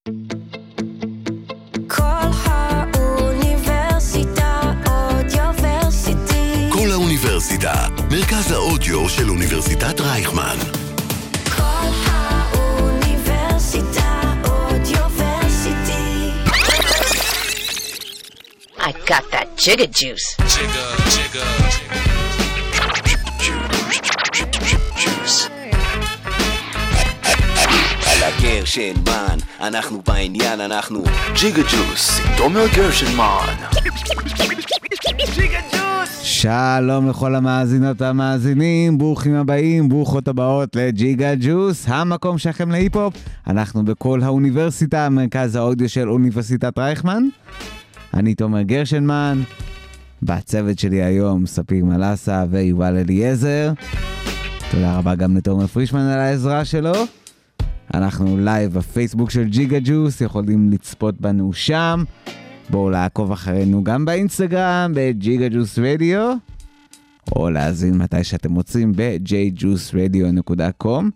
כל האוניברסיטה אודיוורסיטי. כל האוניברסיטה, מרכז האודיו של אוניברסיטת רייכמן. כל האוניברסיטה אודיוורסיטי. I got that jigga juice. גרשנמן, אנחנו בעניין, אנחנו ג'יגה ג'וס, תומר גרשנמן. שלום לכל המאזינות והמאזינים, ברוכים הבאים, ברוכות הבאות לג'יגה ג'וס, המקום שלכם להיפ-הופ. אנחנו בכל האוניברסיטה, מרכז האודיו של אוניברסיטת רייכמן. אני תומר גרשנמן, בצוות שלי היום ספיר מלאסה ויובל אליעזר. תודה רבה גם לתומר פרישמן על העזרה שלו. אנחנו לייב בפייסבוק של ג'יגה ג'וס, יכולים לצפות בנו שם. בואו לעקוב אחרינו גם באינסטגרם, בג'יגה ג'וס רדיו, או להזין מתי שאתם רוצים ב-jjuiceradio.com.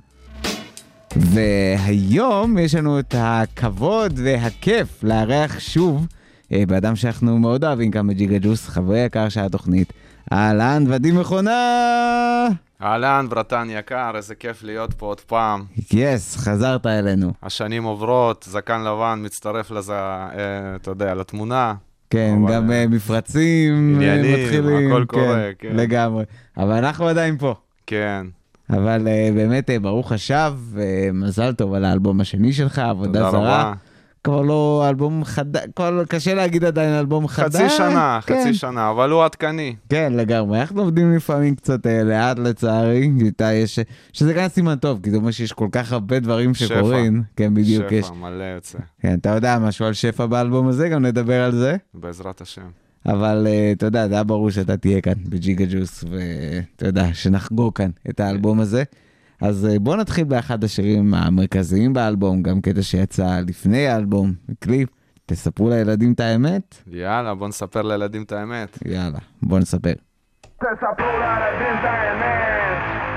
והיום יש לנו את הכבוד והכיף לארח שוב באדם שאנחנו מאוד אוהבים כאן בג'יגה ג'וס, חברי יקר של התוכנית, אהלן ודים מכונה. אהלן, ברטן יקר, איזה כיף להיות פה עוד פעם. יס, חזרת אלינו. השנים עוברות, זקן לבן מצטרף לזה, אתה יודע, לתמונה. כן, אבל... גם מפרצים עניינים, מתחילים. הכל קורה, כן. לגמרי. אבל אנחנו עדיין פה. כן. אבל באמת, ברוך השב, מזל טוב על האלבום השני שלך, עבודה זרה. תודה רבה. כבר לא אלבום חדש, קשה להגיד עדיין אלבום חדש. חצי שנה, אבל הוא עדכני. כן, לגמרי. אנחנו עובדים לפעמים קצת לאט לצערי, שזה גם סימן טוב, כי זה אומר שיש כל כך הרבה דברים שקורים. כן, בדיוק יש. שפע, מלא יוצא. כן, אתה יודע משהו על שפע באלבום הזה, גם נדבר על זה. בעזרת השם. אבל אתה יודע, זה היה ברור שאתה תהיה כאן בג'יגה ג'וס, ואתה יודע, שנחגוג כאן את האלבום הזה. אז בואו נתחיל באחד השירים המרכזיים באלבום, גם קטע שיצא לפני האלבום, קליפ. תספרו לילדים את האמת? יאללה, בואו נספר לילדים את האמת. יאללה, בואו נספר. תספרו לילדים את האמת.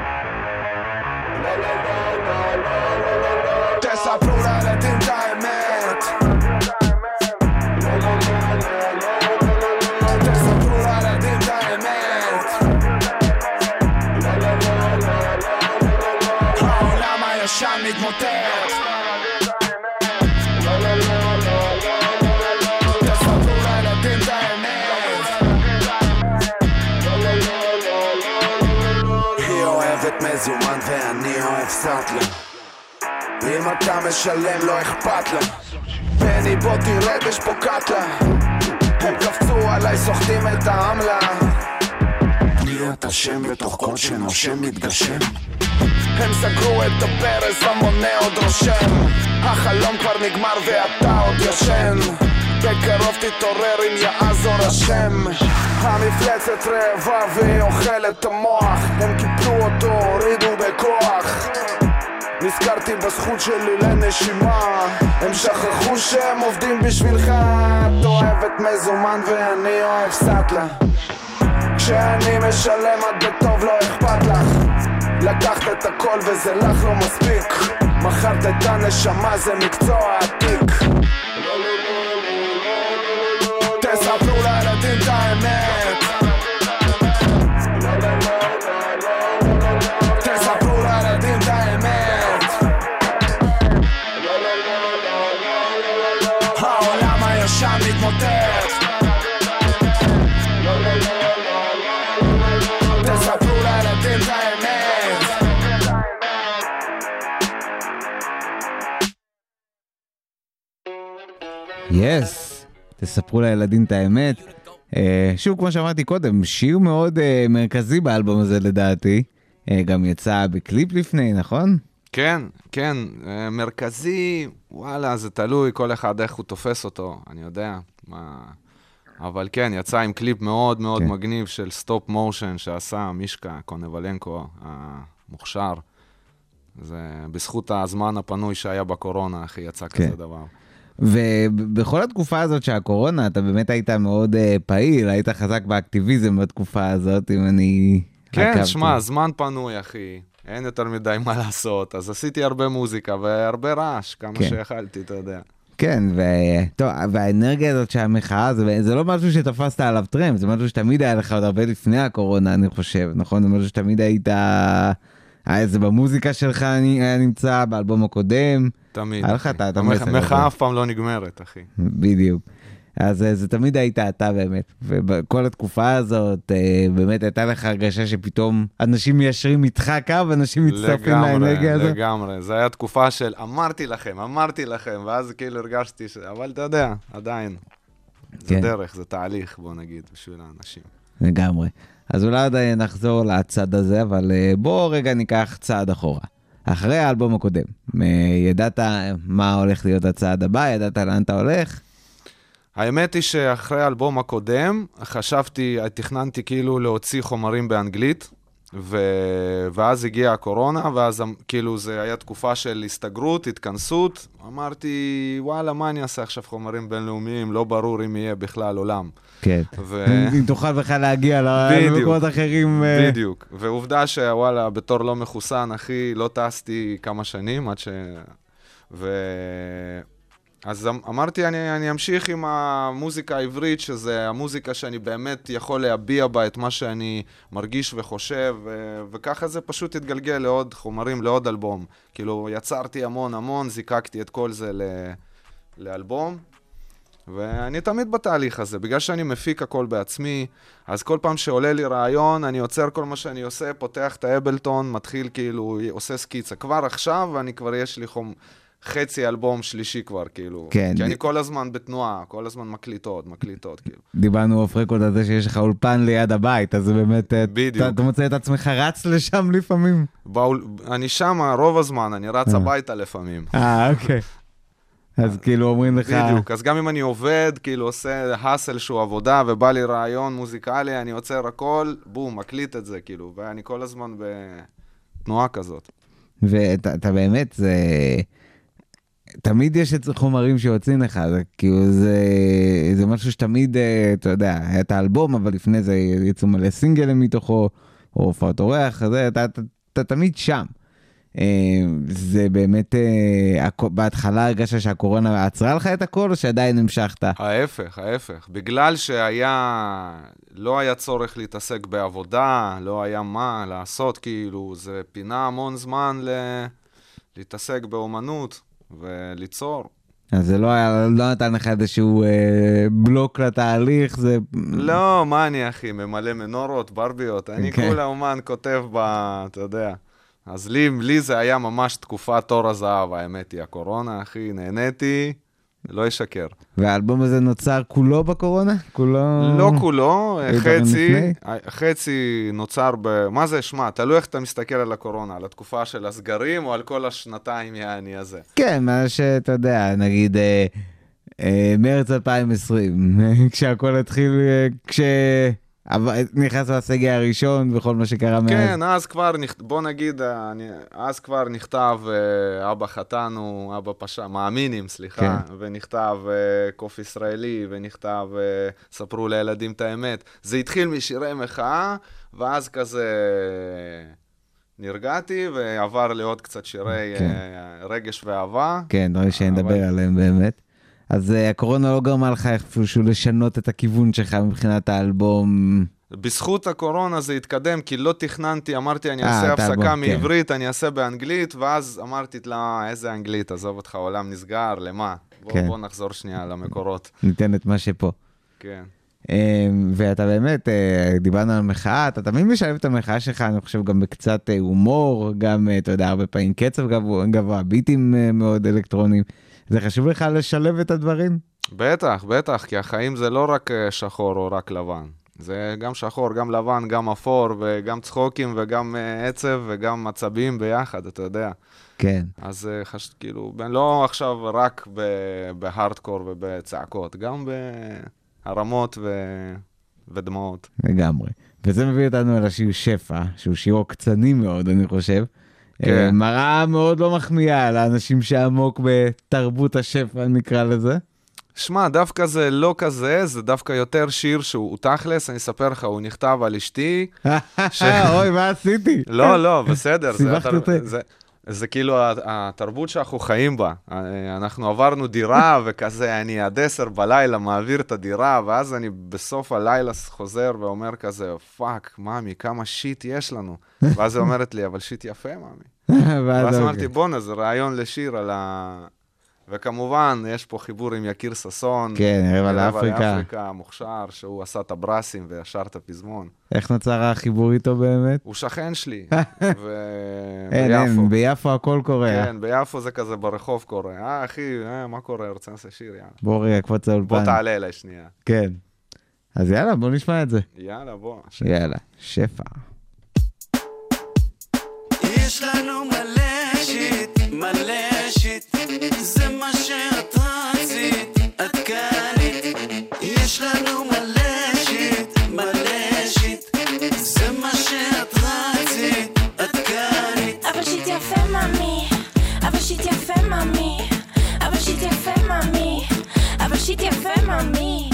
תספרו לילדים את האמת. תספרו לילדים את האמת. העולם הישן מתמוטט. תספרו לילדים את האמת. היא אוהבת מזומן ואני אוהב סטלה. אם אתה משלם לא אכפת לה. בני בוא תרד יש פה קטלה. הם קפצו עליי סוחטים את העמלה. להיות השם בתוך כל שנושם מתגשם. הם סגרו את הפרס המונה עוד רושם. החלום כבר נגמר ואתה עוד ישן. בקרוב תתעורר אם יעזור השם. המפלצת רעבה והיא אוכלת המוח. הם קיפלו אותו, הורידו בכוח. נזכרתי בזכות שלי לנשימה. הם שכחו שהם עובדים בשבילך. את אוהבת מזומן ואני אוהב סטלה. כשאני משלם את בטוב לא אכפת לך. לקחת את הכל וזה לך לא מספיק. מכרת את הנשמה זה מקצוע עתיק. תספרו לילדים את האמת. תספרו לילדים את האמת. העולם הישן מתמוטט. תספרו לילדים את האמת. יס, תספרו לילדים את האמת. שוב, כמו שאמרתי קודם, שיר מאוד מרכזי באלבום הזה לדעתי. גם יצא בקליפ לפני, נכון? כן, כן, מרכזי, וואלה, זה תלוי, כל אחד איך הוא תופס אותו, אני יודע. אבל כן, יצא עם קליפ מאוד מאוד מגניב של סטופ מושן שעשה מישקה קונבלנקו המוכשר. זה בזכות הזמן הפנוי שהיה בקורונה, אחי, יצא כזה דבר. ובכל התקופה הזאת שהקורונה, אתה באמת היית מאוד פעיל, היית חזק באקטיביזם בתקופה הזאת, אם אני... כן, שמע, זמן פנוי, אחי. אין יותר מדי מה לעשות. אז עשיתי הרבה מוזיקה והרבה רעש, כמה שיכלתי, אתה יודע. כן, טוב, והאנרגיה הזאת שהמחאה, זה לא משהו שתפסת עליו טרמפ, זה משהו שתמיד היה לך עוד הרבה לפני הקורונה, אני חושב, נכון? זה משהו שתמיד היית, זה במוזיקה שלך היה נמצא, באלבום הקודם. תמיד. המחאה אף פעם לא נגמרת, אחי. בדיוק. אז זה תמיד היית אתה באמת, ובכל התקופה הזאת באמת הייתה לך הרגשה שפתאום אנשים מיישרים איתך קו, אנשים מצטרפים לאנרגיה הזאת. לגמרי, זה היה תקופה של אמרתי לכם, ואז כאילו הרגשתי אבל אתה יודע, עדיין, זה דרך, זה תהליך, בוא נגיד, בשביל האנשים. לגמרי. אז אולי עוד נחזור לצד הזה, אבל בוא רגע ניקח צעד אחורה. אחרי האלבום הקודם, ידעת מה הולך להיות הצעד הבא, ידעת לאן אתה הולך? האמת היא שאחרי האלבום הקודם, תכננתי כאילו להוציא חומרים באנגלית, ואז הגיעה הקורונה, ואז כאילו זה היה תקופה של הסתגרות, התכנסות, אמרתי, וואלה, מה אני אעשה עכשיו חומרים בינלאומיים, לא ברור אם יהיה בכלל עולם. כן, אם תוכל בכלל להגיע למקומות אחרים. בדיוק, ועובדה שוואלה, בתור לא מחוסן, אחי, לא טסתי כמה שנים, עד ש... אז אמרתי, אני אמשיך עם המוזיקה העברית, שזה המוזיקה שאני באמת יכול להביע בה את מה שאני מרגיש וחושב, וככה זה פשוט התגלגל לעוד חומרים, לעוד אלבום. כאילו, יצרתי המון, זיקקתי את כל זה לאלבום, ואני תמיד בתהליך הזה, בגלל שאני מפיק הכל בעצמי, אז כל פעם שעולה לי רעיון, אני יוצר כל מה שאני עושה, פותח את האבלטון, מתחיל כאילו, עושה סקיצה. כבר עכשיו, יש לי חצי אלבום שלישי כבר, כאילו. כן. כי אני כל הזמן בתנועה, כל הזמן מקליטות, כאילו. דיברנו אוף רקורד על זה שיש לך אולפן ליד הבית, אז זה באמת, בדיוק. אתה מוצא את עצמך רץ לשם לפעמים? אני שם רוב הזמן, אני רץ הביתה לפעמים. אוקיי. אז כאילו אומרים לך... בדיוק, אז גם אם אני עובד, כאילו עושה הסל שהוא עבודה, ובא לי רעיון מוזיקלי, אני עוצר הכל, בום, מקליט את זה, כאילו, ואני כל הזמן בתנועה כזאת. ואתה באמת, זה... תמיד יש את חומרים שיוצאים לך, זה כאילו זה משהו שתמיד, אתה יודע, היה את האלבום, אבל לפני זה יצאו מלא סינגלים מתוכו, או הופעות אורח, אתה תמיד שם. זה באמת, בהתחלה הרגשת שהקורונה עצרה לך את הכל, או שעדיין המשכת? ההפך. בגלל לא היה צורך להתעסק בעבודה, לא היה מה לעשות, כאילו, זה פינה המון זמן להתעסק באומנות. וליצור. אז זה לא נתן לך איזשהו בלוק לתהליך, זה... לא, מה אני אחי, ממלא מנורות, ברביות, אני כולה אומן כותב אתה יודע. אז לי זה היה ממש תקופת תור הזהב, האמת היא, הקורונה, אחי, נהניתי, לא ישקר. והאלבום הזה נוצר כולו בקורונה? לא כולו, חצי נוצר מה זה, שמע, תלוי איך אתה מסתכל על הקורונה, על התקופה של הסגרים או על כל השנתיים יעני הזה. כן, מה שאתה יודע, נגיד מרץ 2020, כשהכל התחיל, נכנס לסגר הראשון וכל מה שקרה מאז. כן, אז כבר, בוא נגיד, אז כבר נכתב אבא חתנו, אבא פשע, מאמינים, סליחה, ונכתב קוף ישראלי, ונכתב ספרו לילדים את האמת. זה התחיל משירי מחאה, ואז כזה נרגעתי, ועבר לעוד קצת שירי רגש ואהבה. כן, דברים שנדבר עליהם באמת. אז הקורונה לא גרמה לך איפשהו לשנות את הכיוון שלך מבחינת האלבום? בזכות הקורונה זה התקדם, כי לא תכננתי, אמרתי אני אעשה הפסקה מעברית, אני אעשה באנגלית, ואז אמרתי לה, איזה אנגלית, עזוב אותך, עולם נסגר, למה? בוא נחזור שנייה למקורות. ניתן את מה שפה. כן. ואתה באמת, דיברנו על מחאה, אתה תמיד משלב את המחאה שלך, אני חושב גם בקצת הומור, גם, אתה יודע, הרבה פעמים קצב גבוה, ביטים מאוד אלקטרונים. זה חשוב לך לשלב את הדברים? בטח, כי החיים זה לא רק שחור או רק לבן. זה גם שחור, גם לבן, גם אפור, וגם צחוקים, וגם עצב, וגם עצבים ביחד, אתה יודע. כן. אז כאילו, לא עכשיו רק בהארדקור ובצעקות, גם בהרמות ודמעות. לגמרי. וזה מביא אותנו אל השיר שפע, שהוא שיר עוקצני מאוד, אני חושב. כן. מראה מאוד לא מחמיאה לאנשים שעמוק בתרבות השפע, נקרא לזה. שמע, דווקא זה לא כזה, זה דווקא יותר שיר שהוא תכלס, אני אספר לך, הוא נכתב על אשתי. אוי, מה עשיתי? לא, בסדר. סיבכת אותי. זה כאילו התרבות שאנחנו חיים בה. אנחנו עברנו דירה, וכזה אני עד 10 בלילה מעביר את הדירה, ואז אני בסוף הלילה חוזר ואומר כזה, פאק, מאמי, כמה שיט יש לנו. ואז היא אומרת לי, אבל שיט יפה, מאמי. ואז אמרתי, בונה, זה רעיון לשיר על ה... וכמובן, יש פה חיבור עם יקיר ססון. כן, רבע לאפריקה. לאפריקה, מוכשר, שהוא עשה את הברסים וישר את הפזמון. איך נוצר החיבור איתו באמת? הוא שכן שלי. אין, ביפו הכל קורה. כן, ביפו זה כזה ברחוב קורה. אחי, מה קורה? רוצה לעשות שיר, יאללה. בוא רגע, קפוץ האולפן. בוא תעלה אליי שנייה. כן. אז יאללה, בוא נשמע את זה. יאללה, בוא. יאללה, שפע. יש לנו מלא שיט, מלא שיט, זה מה שאת רצית, את קנית. יש לנו מלא שיט, מלא שיט, זה מה שאת רצית, את קנית. אבל שיט יפה ממי, אבל שיט יפה ממי, אבל שיט יפה ממי, אבל שיט יפה ממי.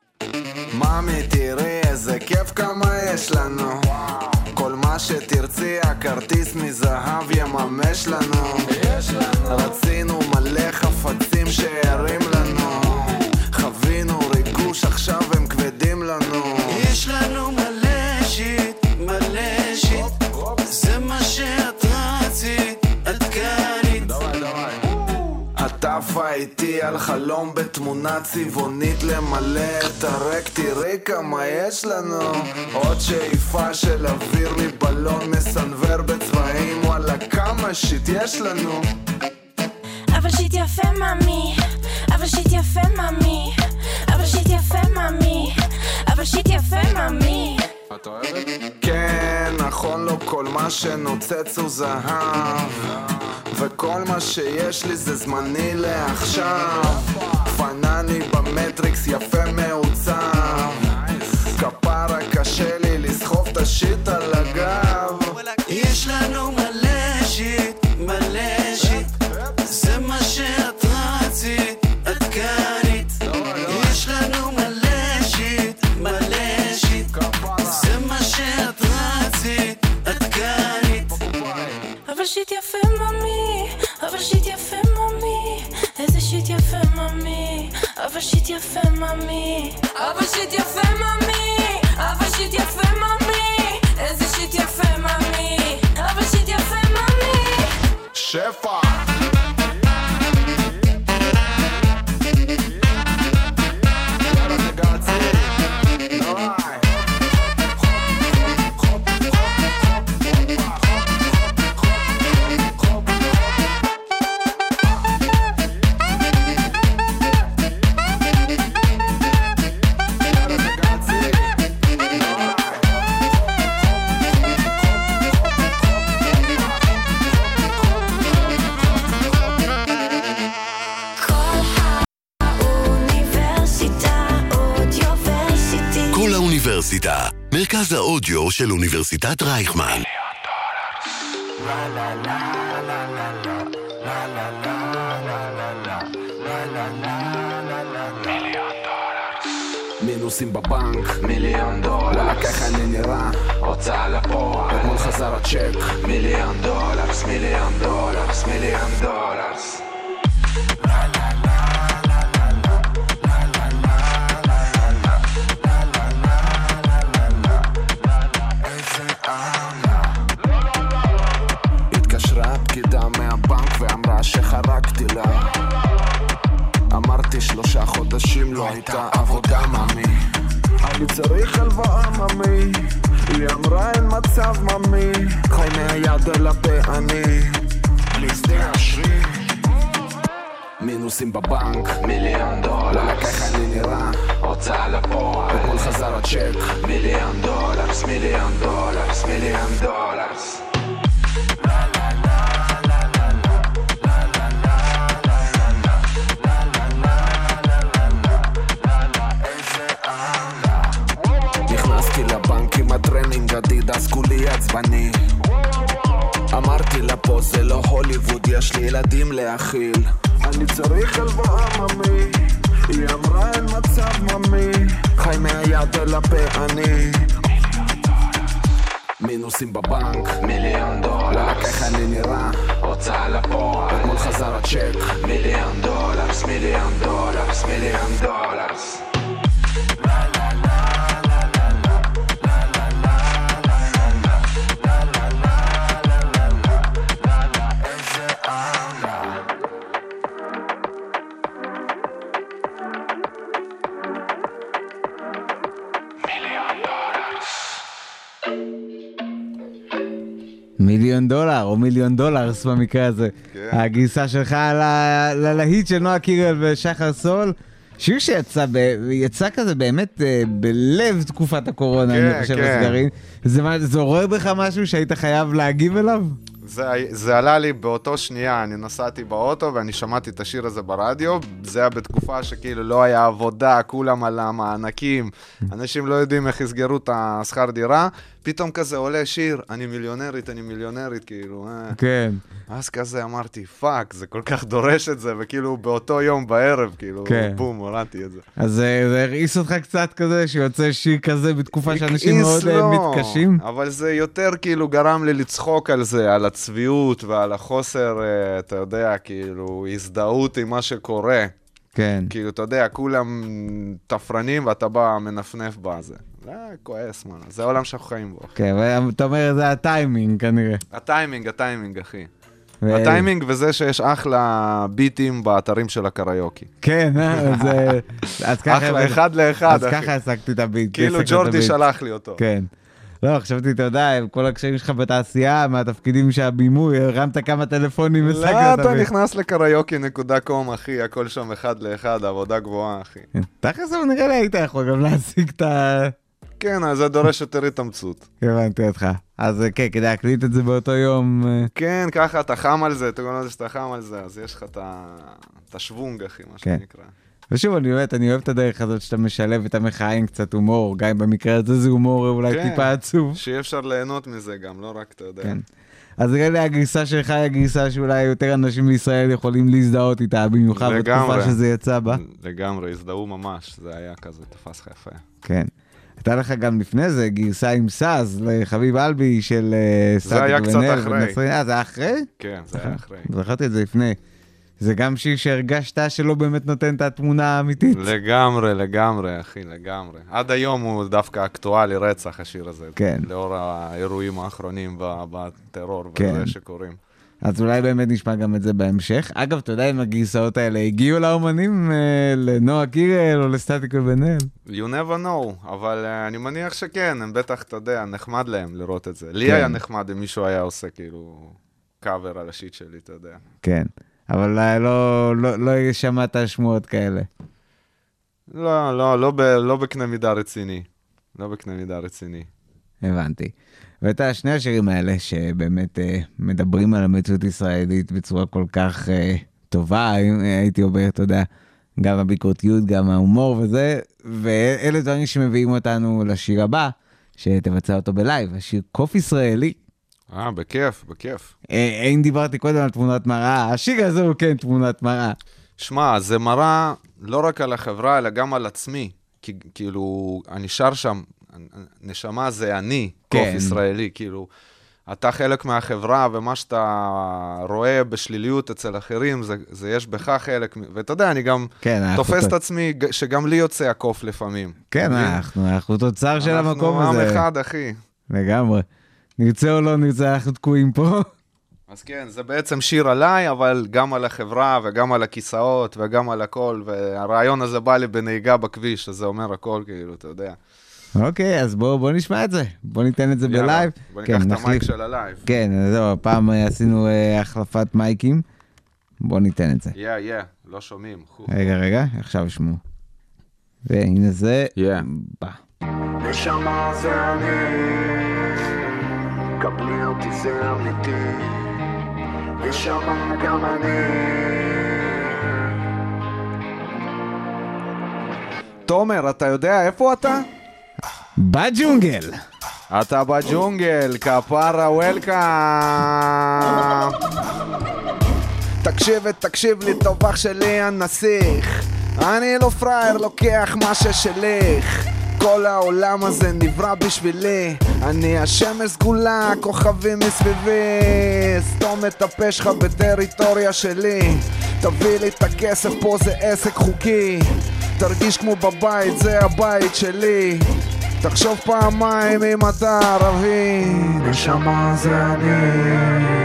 ממי תראי איזה כיף כמה יש לנו, כל מה שתרצי הכרטיס מזהב יממש לנו. רצינו מלא חפצים שירים לנו, חווינו ריגוש עכשיו הם כבדים לנו. יש לנו מלא שיט, מלא שיט, זה מה שאת רצית, את קנית. את עפה איתי על חלום בתמונה צבעונית למלא את הרק, תראי כמה יש לנו. עוד שאיפה של אוויר מבלון מסנבר בצבעים, וואלה כמה שיט יש לנו. אבל שיט יפה ממי, אבל שיט יפה ממי, אבל שיט יפה ממי, אבל שיט יפה ממי. את אוהבת? כן, נכון, לא כל מה שנוצץ הוא זהב, וכל מה שיש לי זה זמני לעכשיו. פנני במטריקס יפה מעוצב, כפרה קשה לי לסחוב את השיט על הגב. יש לנו מלא שיט, מלא שיט, זה מה שאת רצית, את קנית. יש לנו מלא שיט, מלא שיט, זה מה שאת רצית, את קנית. אבל שיט יפה ממי, אבל שיט יפה ממי, איזה שיט יפה ממי, אבל שיט יפה ממי, אבל שיט יפה ממי, אבל שיט יפה ממי, איזה שיט יפה ממי, אבל שיט יפה ממי. שפע מרכז האודיו של אוניברסיטת רייכמן. מינוסים בבנק, $1,000,000. וואלה ככה אני נראה, הוצאה לפועל, אתמול חזר הצ'ק, $1,000,000, $1,000,000. שחרקתי לה, אמרתי 3 חודשים לא הייתה עבודה ממי, אני צריך הלוואה ממי, היא אמרה אין מצב ממי, חי מהיד אל הפה אני, להסדר אשרי, מינוסים בבנק, $1,000,000. וואלה ככה אני נראה, הוצאה לפועל, אתמול חזר הצ'ק, $1,000,000, $1,000,000. הטרנינג אדידס כולי עצבני, אמרתי לה פה זה לא הוליווד, יש לי ילדים להכיל, אני צריך הלוואה ממי, היא אמרה אין מצב ממי, חי מהיד אל הפה אני, מינוסים בבנק, $1,000,000. וואלה ככה אני נראה, יצא לפועל, אתמול חזר הצ'ק, $1,000,000, $1,000,000. $1,000,000 או $1,000,000 במקרה הזה. הגרסה שלך ללהיט של נועה קירל ושחר סול, שיר שיצא כזה באמת בלב תקופת הקורונה, אני חושב הסגרים. זה עורר בך משהו שהיית חייב להגיב אליו? זה עלה לי באותו שנייה, אני נסעתי באוטו ואני שמעתי את השיר הזה ברדיו, זה היה בתקופה שכאילו לא היה עבודה, כולם על המענקים, אנשים לא יודעים איך יסגרו את השכר דירה, פתאום כזה עולה שיר, אני מיליונרית, כאילו, כן. אז כזה אמרתי, פאק, זה כל כך דורש את זה, וכאילו באותו יום בערב, כאילו, בום, הורדתי את זה. אז זה הרעיס אותך קצת כזה, שיוצא שיר כזה בתקופה שאנשים מאוד מתקשים? אבל זה יותר כאילו גרם לי לצחוק על זה, על הצביעות ועל החוסר, אתה יודע, כאילו, הזדהות עם מה שקורה. כן. כאילו, אתה יודע, כולם תפרנים ואתה בא מנפנף בזה. כועס, מה, זה העולם שאנחנו חיים בו. כן, ואתה אומר, זה הטיימינג כנראה. הטיימינג, אחי. הטיימינג וזה שיש אחלה ביטים באתרים של הקריוקי. כן, זה... אחלה, אחד לאחד, אחי. אז ככה עסקתי את הביט. כאילו ג'ורדי שלח לי אותו. כן. לא, חשבתי, אתה יודע, עם כל הקשרים שלך בתעשייה, מהתפקידים שהבימוי, הרמת כמה טלפונים וסגת. לא, אתה נכנס לקריוקי.com, אחי, הכל שם אחד לאחד, עבודה גבוהה, אחי. תכף זה נראה לי, היית יכול גם להשיג את ה... כן, אז זה דורש יותר התאמצות. הבנתי אותך. אז כן, כדי להקליט את זה באותו יום... כן, ככה, אתה חם על זה, אתה קורא לזה שאתה חם על זה, אז יש לך את השוונג, אחי, מה שנקרא. ושוב, אני אוהב את הדרך הזאת שאתה משלב את המחאה עם קצת הומור, גם במקרה הזה זה הומור אולי טיפה עצוב. שיהיה אפשר ליהנות מזה גם, לא רק, אתה יודע. אז נראה לי הגרסה שלך היא הגרסה שאולי יותר אנשים בישראל יכולים להזדהות איתה, במיוחד בתקופה שזה יצא בה. לגמרי, הזדהו ממש, זה היה כזה, תפס לך יפה. כן. הייתה לך גם לפני זה גרסה עם סאז לחביב אלבי של סטטיק ונל. זה היה קצת אחרי. זה היה אחרי? כן, זה היה אחרי. זכרתי את זה לפני. זה גם שיר שהרגשת שלא באמת נותן את התמונה האמיתית. לגמרי, אחי, לגמרי. עד היום הוא דווקא אקטואלי רצח, השיר הזה. כן. לאור האירועים האחרונים בטרור וזה שקורים. אז אולי באמת נשמע גם את זה בהמשך. אגב, אתה יודע אם הגרסאות האלה הגיעו לאומנים, לנועה קירל או לסטטיק ובן-אל? You never know, אבל אני מניח שכן, הם בטח, אתה יודע, נחמד להם לראות את זה. לי היה נחמד אם מישהו היה עושה כאילו קאבר על השיט שלי, אתה יודע. כן. אבל לא שמעת שמועות כאלה. לא בקנה מידה רציני. הבנתי. ואת שני השירים האלה שבאמת מדברים על המציאות ישראלית בצורה כל כך טובה, הייתי אומר, אתה יודע, גם הביקורתיות, גם ההומור וזה, ואלה דברים שמביאים אותנו לשיר הבא, שתבצע אותו בלייב, השיר קוף ישראלי. בכיף. אם דיברתי קודם על תמונת מראה, השיר הזה הוא כן תמונת מראה. שמע, זה מראה לא רק על החברה, אלא גם על עצמי. כאילו, אני שר שם, נשמה זה אני, קוף ישראלי, כאילו, אתה חלק מהחברה, ומה שאתה רואה בשליליות אצל אחרים, זה יש בך חלק, ואתה יודע, אני גם תופס את עצמי, שגם לי יוצא הקוף לפעמים. כן, אנחנו תוצר של המקום הזה. אנחנו עם אחד, אחי. לגמרי. נרצה או לא נרצה, אנחנו תקועים פה. אז כן, זה בעצם שיר עליי, אבל גם על החברה, וגם על הכיסאות, וגם על הכל, והרעיון הזה בא לי בנהיגה בכביש, אז זה אומר הכל, כאילו, אתה יודע. אוקיי, אז בוא נשמע את זה. בוא ניתן את זה בלייב. בוא ניקח את המייק של הלייב. כן, זהו, הפעם עשינו החלפת מייקים. בוא ניתן את זה. לא שומעים. רגע, עכשיו שמעו. והנה זה בא. נשמה זה אני, קבלי אותי זה אמיתי, נשמה גם אני. תומר, אתה יודע איפה אתה? בג'ונגל. אתה בג'ונגל, כפרה וולקאם. תקשיב לי טוב אח שלי הנסיך, אני לא פרייר, לוקח מה ששלך. כל העולם הזה נברא בשבילי. אני השמש סגולה, כוכבים מסביבי. סתום את הפה שלך בטריטוריה שלי. תביא לי את הכסף, פה זה עסק חוקי. תרגיש כמו בבית, זה הבית שלי. תחשוב פעמיים אם אתה ערבי. נשמה זה אני,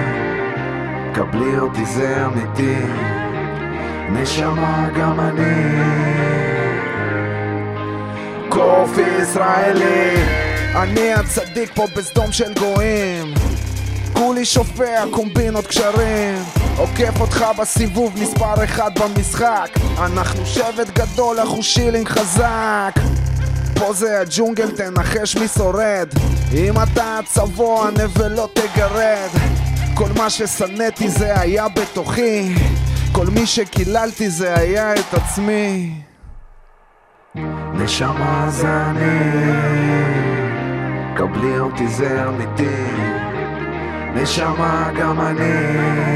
קבלי אותי זה אמיתי. נשמה גם אני, קוף ישראלי. אני הצדיק פה בסדום של גויים. כולי שופע קומבינות קשרים. עוקף אותך בסיבוב מספר 1 במשחק. אנחנו שבט גדול, אנחנו שילינג חזק. פה זה הג'ונגל, תנחש מי שורד. אם אתה צבוע נבל לא תגרד. כל מה ששנאתי זה היה בתוכי. כל מי שקיללתי זה היה את עצמי. נשמה זה אני, קבלי אותי זה אמיתי. נשמה גם אני.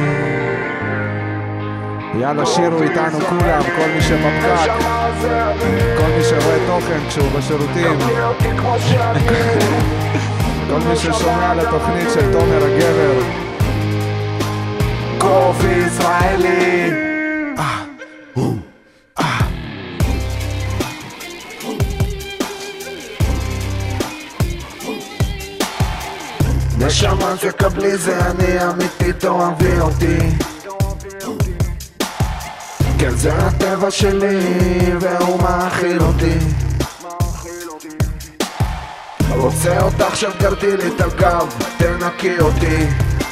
יאללה שירו איתנו כולם, כל מי שבפקק, כל מי שרואה תוכן כשהוא בשירותים, כל מי ששומע על התוכנית של תומר הגבר. קוף ישראלי. נשמה שקבלי זה אני אמיתי, תאהבי אותי. כן זה הטבע שלי והוא מאכיל אותי. רוצה אותך שתגרתי לי את הגב, תנקי אותי.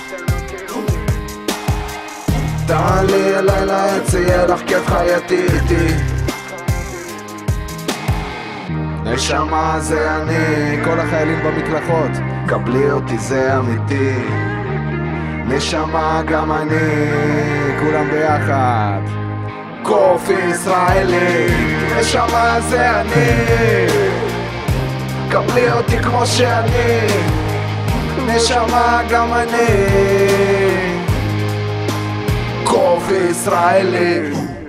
תעלי אליי לעץ, יהיה לך כיף חייתי איתי. נשמה זה אני, כל החיילים במקלחות, קבלי אותי זה אמיתי. נשמה גם אני, כולם ביחד. קוף ישראלי. נשמה זה אני, קבלי אותי כמו שאני. נשמה גם אני, קוף ישראלי.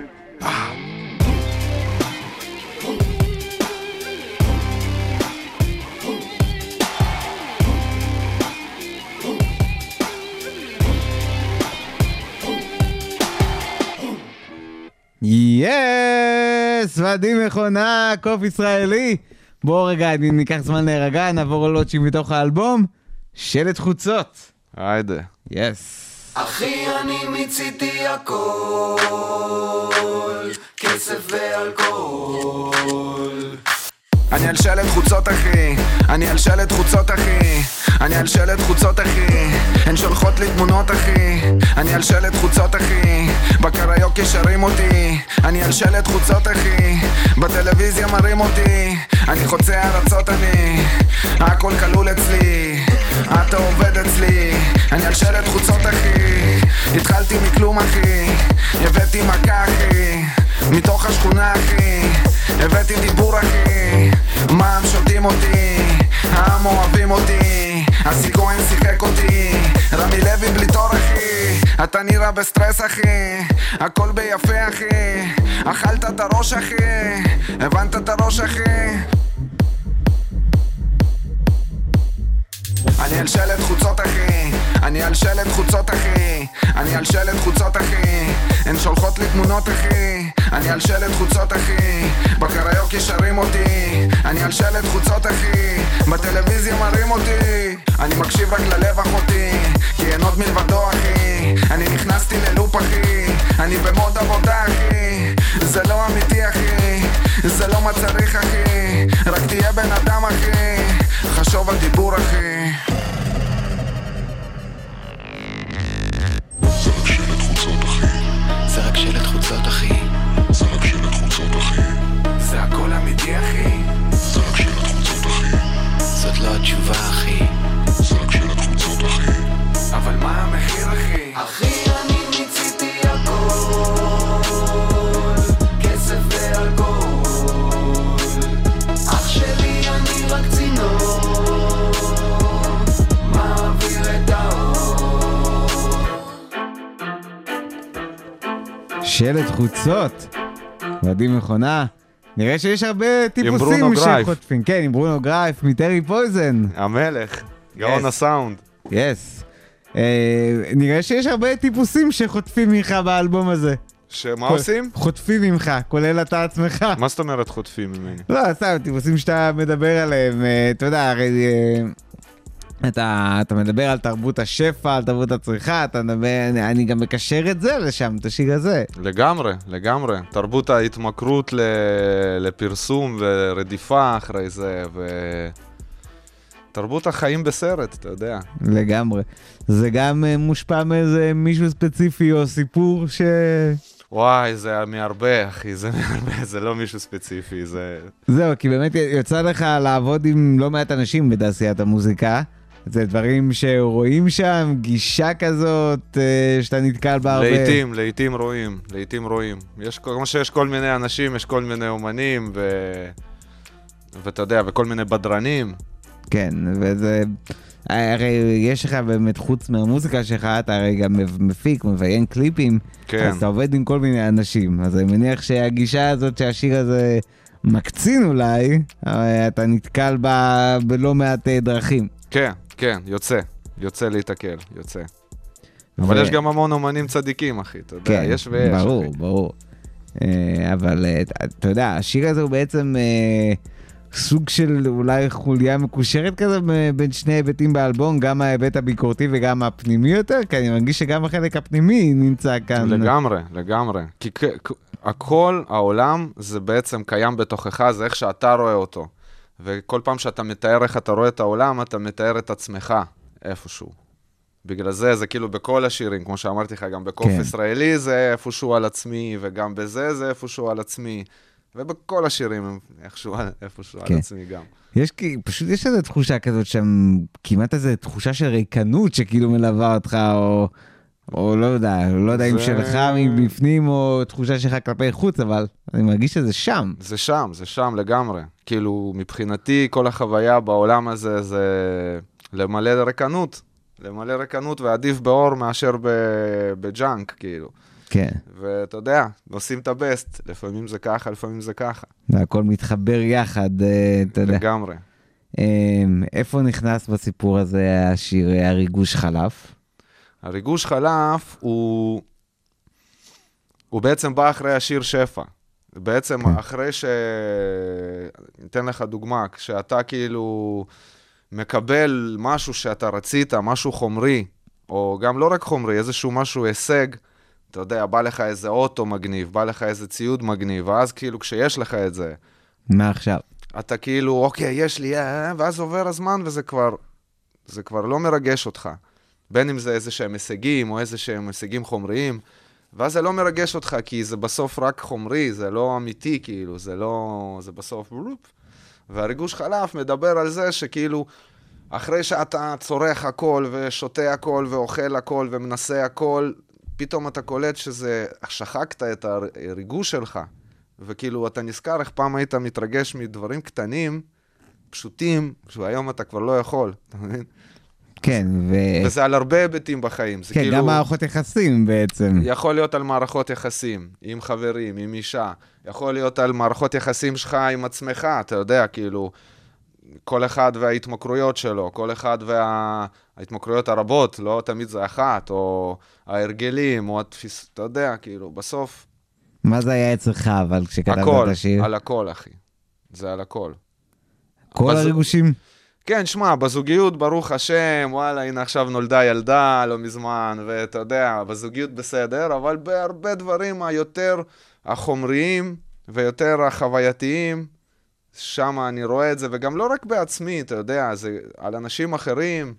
יס, ועדים מכונה, קוף ישראלי. בואו רגע, ניקח זמן להירגע, נעבור על עוד שיר מתוך האלבום, שלט חוצות. היידה. יס. אחי אני מיציתי הכל, כסף ואלכוהול. אני על שלט חוצות אחי, אני על שלט חוצות אחי, אני על שלט חוצות אחי, הן שולחות לי תמונות אחי, אני על שלט חוצות אחי, בקריוקי שרים אותי, אני על שלט חוצות אחי, בטלוויזיה מרים אותי, אני חוצה ארצות אני, הכל כלול אצלי, אתה עובד אצלי, אני על שלט חוצות אחי, התחלתי מכלום אחי, הבאתי מכה אחי, מתוך השכונה אחי, הבאתי דיבור אחי, מה הם שותים אותי, הם אוהבים אותי, הסיכויים שיחק אותי, רמי לוי בלי תור אחי, אתה נראה בסטרס אחי, הכל ביפה אחי, אכלת את הראש אחי, הבנת את הראש אחי. אני על שלט חוצות אחי, אני על שלט חוצות אחי, אני על שלט חוצות אחי, הן שולחות לי תמונות אחי, אני על שלט חוצות אחי, בקריוקי שרים אותי, אני על שלט חוצות אחי, בטלוויזיה מרים אותי, אני מקשיב רק ללב אחותי, כי אין עוד מלבדו אחי, אני נכנסתי ללופ אחי, אני במוד עבודה אחי, זה לא אמיתי אחי, זה לא מה צריך אחי, רק תהיה בן אדם אחי, חשוב על דיבור אחי. זה רק שלט חוצות אחי, זה רק שלט חוצות אחי, זה הכל אמיתי אחי, זה רק שלט חוצות אחי, זאת לא התשובה אחי, זה רק שלט חוצות אחי, אבל מה המחיר אחי? אחי אני מיציתי הכל, כסף ואלכוהול, אח שלי אני רק צינור, מעביר את האור. שלט חוצות, ועדים מכונה, נראה שיש הרבה ברונו טיפוסים גרייף. שחוטפים. כן, עם ברונו גרייף, מטרי פויזן. המלך, גאון הסאונד. יס. נראה שיש הרבה טיפוסים שחוטפים ממך באלבום הזה. שמה עושים? חוטפים ממך, כולל אתה עצמך. מה זאת אומרת חוטפים ממני? לא, סתם, טיפוסים שאתה מדבר עליהם, אתה יודע, הרי אתה מדבר על תרבות השפע, על תרבות הצריכה, אתה מדבר, אני גם מקשר את זה לשם, את השיר הזה. לגמרי, לגמרי. תרבות ההתמכרות לפרסום ורדיפה אחרי זה, תרבות החיים בסרט, אתה יודע. לגמרי. זה גם מושפע מאיזה מישהו ספציפי או סיפור וואי, זה מהרבה, אחי, זה מהרבה, זה לא מישהו ספציפי, זה... זהו, כי באמת יוצא לך לעבוד עם לא מעט אנשים בתעשיית המוזיקה. זה דברים שרואים שם, גישה כזאת, שאתה נתקל בה הרבה. לעתים רואים. כמו שיש כל מיני אנשים, יש כל מיני אומנים, ואתה יודע, וכל מיני בדרנים. כן, וזה... הרי יש לך באמת, חוץ מהמוזיקה שלך, אתה הרי גם מפיק, מביים קליפים, כן. אז אתה עובד עם כל מיני אנשים. אז אני מניח שהגישה הזאת שהשיר הזה מקצין אולי, אתה נתקל בה בלא מעט דרכים. כן, יוצא להתקל, יוצא. אבל יש גם המון אומנים צדיקים, אחי, אתה יודע, כן, יש ויש, ברור, אחי. ברור. אבל אתה יודע, השיר הזה הוא בעצם סוג של אולי חוליה מקושרת כזה בין שני היבטים באלבום, גם ההיבט הביקורתי וגם הפנימי יותר, כי אני מרגיש שגם החלק הפנימי נמצא כאן. לגמרי. כי הכל, העולם, זה בעצם קיים בתוכך, זה איך שאתה רואה אותו. וכל פעם שאתה מתאר איך אתה רואה את העולם, אתה מתאר את עצמך איפשהו. בגלל זה כאילו בכל השירים, כמו שאמרתי לך, גם בקוף ישראלי זה איפשהו על עצמי, וגם בזה זה איפשהו על עצמי, ובכל השירים הם איפשהו על עצמי גם. פשוט יש איזו תחושה כזאת שם, כמעט איזו תחושה של ריקנות שכאילו מלווה אותך, או לא יודע אם שלך מבפנים, או תחושה שלך כלפי חוץ, אבל אני מרגיש שזה שם. זה שם לגמרי. כאילו, מבחינתי, כל החוויה בעולם הזה זה למלא ריקנות, ועדיף באור מאשר בג'אנק, כאילו. כן. ואתה יודע, עושים את הבסט, לפעמים זה ככה, לפעמים זה ככה. והכל מתחבר יחד, אתה יודע. לגמרי. איפה נכנס בסיפור הזה השיר הריגוש חלף? הריגוש חלף הוא בעצם בא אחרי השיר שפע. בעצם אחרי ניתן לך דוגמה, כשאתה כאילו מקבל משהו שאתה רצית, משהו חומרי, או גם לא רק חומרי, איזשהו משהו הישג, אתה יודע, בא לך איזה אוטו מגניב, בא לך איזה ציוד מגניב, ואז כאילו כשיש לך את זה... מה עכשיו? אתה כאילו, אוקיי, יש לי, ואז עובר הזמן וזה כבר לא מרגש אותך. בין אם זה איזה שהם הישגים, או איזה שהם הישגים חומריים, ואז זה לא מרגש אותך, כי זה בסוף רק חומרי, זה לא אמיתי, כאילו, זה בסוף... והריגוש חלף מדבר על זה שכאילו, אחרי שאתה צורך הכל, ושותה הכל, ואוכל הכל, ומנסה הכל, פתאום אתה קולט שזה, שחקת את הריגוש שלך, וכאילו אתה נזכר איך פעם היית מתרגש מדברים קטנים, פשוטים, שהיום אתה כבר לא יכול, אתה מבין? כן, וזה על הרבה היבטים בחיים. כן, גם מערכות יחסים בעצם. יכול להיות על מערכות יחסים, עם חברים, עם אישה, יכול להיות על מערכות יחסים שלך עם עצמך, אתה יודע, כאילו, כל אחד וההתמכרויות שלו, כל אחד וההתמכרויות הרבות, לא תמיד זה אחת, או ההרגלים, או התפיס, אתה יודע, כאילו, בסוף... מה זה היה אצלך, אבל כשכתבת את השיר? על הכל, אחי. זה על הכל. כל הריגושים? כן, שמע, בזוגיות, ברוך השם, וואלה, הנה עכשיו נולדה ילדה לא מזמן, ואתה יודע, בזוגיות בסדר, אבל בהרבה דברים היותר החומריים ויותר החווייתיים, שם אני רואה את זה, וגם לא רק בעצמי, אתה יודע, זה על אנשים אחרים,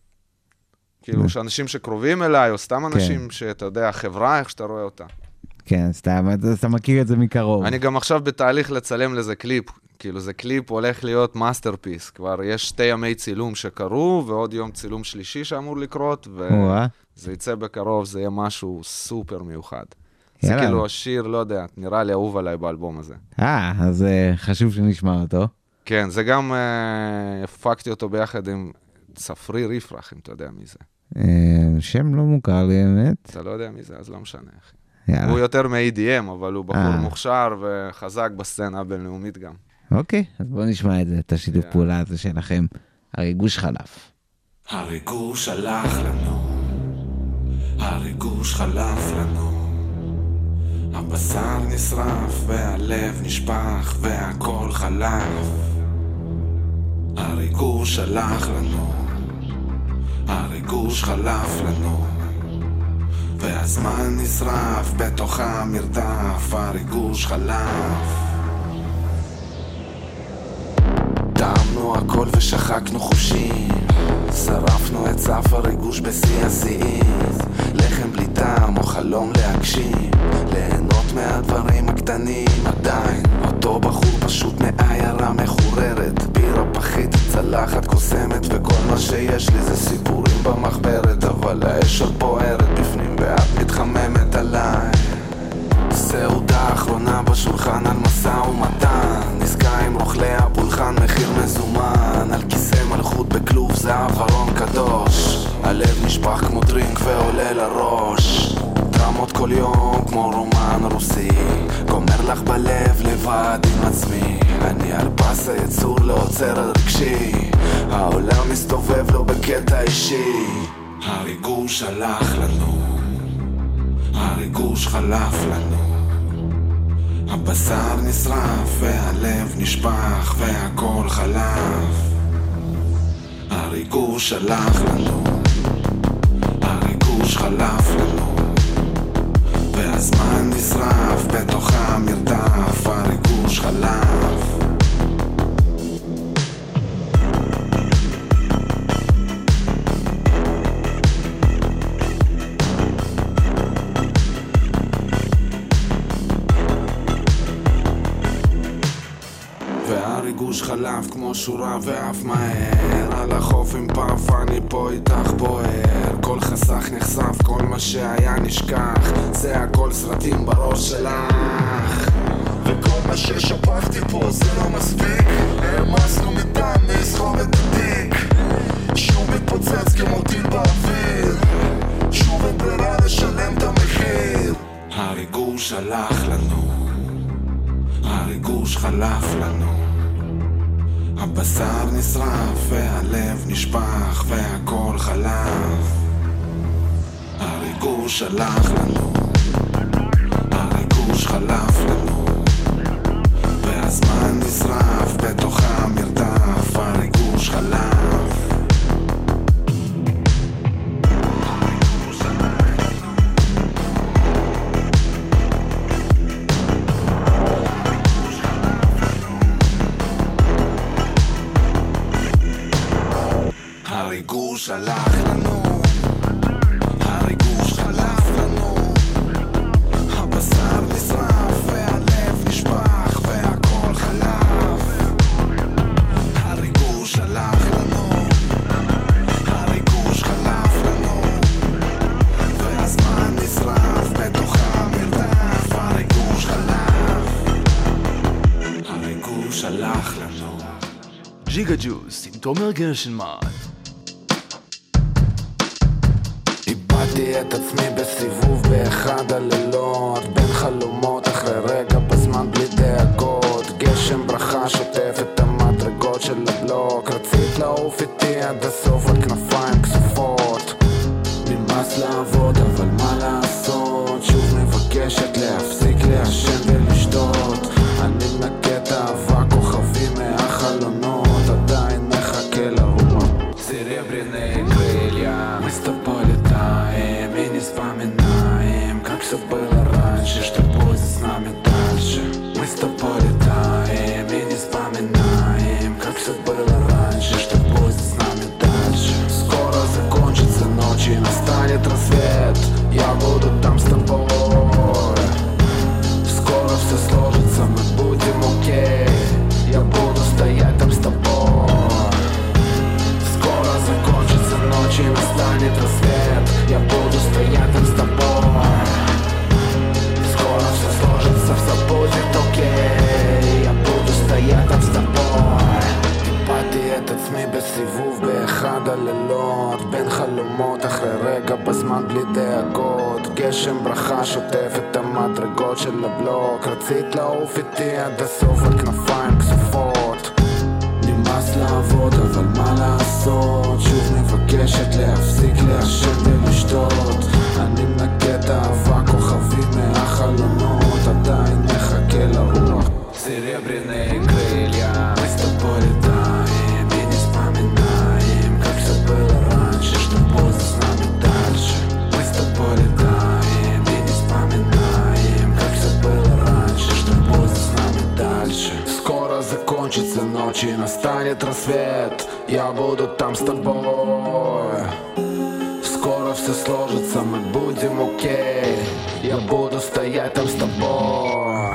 כאילו, שאנשים שקרובים אליי, או סתם אנשים שאתה יודע, החברה, איך שאתה רואה אותה. כן, סתם, אתה מכיר את זה מקרוב. אני גם עכשיו בתהליך לצלם לזה קליפ, כאילו זה קליפ הולך להיות מאסטרפיס, כבר יש 2 ימי צילום שקרו, ועוד יום צילום שלישי שאמור לקרות, וזה יצא בקרוב, זה יהיה משהו סופר מיוחד. זה כאילו השיר, לא יודע, נראה לי אהוב עליי באלבום הזה. אז חשוב שנשמע אותו. כן, זה גם, הפקתי אותו ביחד עם צפרי רפרח, אם אתה יודע מי זה. שם לא מוכר לי, האמת. אתה לא יודע מי זה, אז לא משנה, אחי. הוא יותר מ-EDM, אבל הוא בחור מוכשר וחזק בסצנה הבינלאומית גם. אוקיי, אז בואו נשמע את זה, את השיתוף פעולה הזה שלכם. הריגוש חלף. הריגוש הלך לנו, הריגוש חלף לנו, הבשר נשרף והלב נשפך והכל חלף. הריגוש הלך לנו, הריגוש חלף לנו, והזמן נשרף בתוך המרדף. הריגוש חלף. טעמנו הכל ושחקנו חופשי, שרפנו את סף הריגוש בשיא השיאים. לחם בלי טעם או חלום להגשים, ליהנות מהדברים הקטנים. עדיין אותו בחור פשוט מעיירה מחוררת, בירה פחית, צלחת קוסמת, וכל מה שיש לי זה סיפורים במחברת. אבל האש עוד בוערת בפנים ואת מתחממת עליי. סעודה אחרונה בשולחן על מסע ומתן, נזכה עם רוכלי הפולחן, מחיר מזומן על כיסא מלכות בכלוב זהב ארון קדוש. הלב נשפך כמו דרינק ועולה לראש, דרמות כל יום כמו רומן רוסי, גומר לך בלב לבד עם עצמי. אני על פס היצור לעוצר על רגשי, העולם מסתובב לו בקטע אישי. הריגוש הלך לנו, הריגוש חלף לנו, הבשר נשרף והלב נשפך והכל חלף. הריגוש הלך לנו, הריגוש חלף לנו, והזמן נשרף בתוך המרדף. הריגוש חלף. הריגוש חלף כמו שורה ואף מהר, על החוף עם פאף אני פה איתך בוער. כל חסך נחשף, כל מה שהיה נשכח, זה הכל סרטים בראש שלך. וכל מה ששפכתי פה זה לא מספיק, הרמסנו מטעם לסחוב את התיק. שוב מתפוצץ כמו טיל באוויר, שוב אין ברירה לשלם את המחיר. הריגוש הלך לנו, הריגוש חלף לנו, הבשר נשרף והלב נשפך והכל חלף. הריגוש הלך לנו, הריגוש חלף לנו, והזמן נשרף בתוך המרדף. הריגוש חלף. הריגוש הלך לנו, הריגוש חלף לנו, הבשר נשרף והלב נשפך והכל חלף. הריגוש הלך לנו, הריגוש חלף לנו, והזמן נשרף בתוך המרדף. הריגוש חלף. הריגוש הלך לנו. ג'יגה ג'וס עם תומר גרשנמן. איבדתי את עצמי בסיבוב באחד הלילות, בין חלומות אחרי רגע בזמן בלי דאגות. גשם ברכה שוטף את המדרגות של הבלוק, רצית לעוף איתי עד הסוף על כנפיים כסופות. נמאס לעבוד אבל מה לעשות, שוב מבקשת להפסיק לעשן ולשתות. אני מנקה את האבק כוכבים מהחלונות, עדיין מחכה לרוח. Серебряные крылья, мы с тобой летаем и не вспоминаем, как все было раньше, что будет с нами дальше. Мы с тобой летаем и не вспоминаем, как все было раньше, что будет с нами дальше. Скоро закончится ночь и настанет рассвет, я буду там с тобой. Скоро все сложится, мы будем окей, я буду стоять там с тобой. Скоро закончится ночь и настанет рассвет, я буду стоять там с тобой. Скоро все сложится, все будет окей, я буду стоять там с тобой. בסיבוב באחד הלילות, בין חלומות אחרי רגע בזמן בלי דאגות, גשם ברכה שוטף את המדרגות של הבלוק, רצית לעוף איתי עד הסוף על כנפיים כסופות, נמאס לעבוד אבל מה לעשות, שוב מבקשת להפסיק לעשן ולשתות, אני מנקד אהבה כוכבים מהחלונות, עדיין מחכה לרוח. Серебряные крылья, мы с тобой летаем и не вспоминаем, как все было раньше, что будет с нами дальше. Мы с тобой летаем и не вспоминаем, как все было раньше, что будет с нами дальше. Скоро закончится ночь и настанет рассвет, я буду там с тобой. Скоро все сложится, мы будем окей, я буду стоять там с тобой.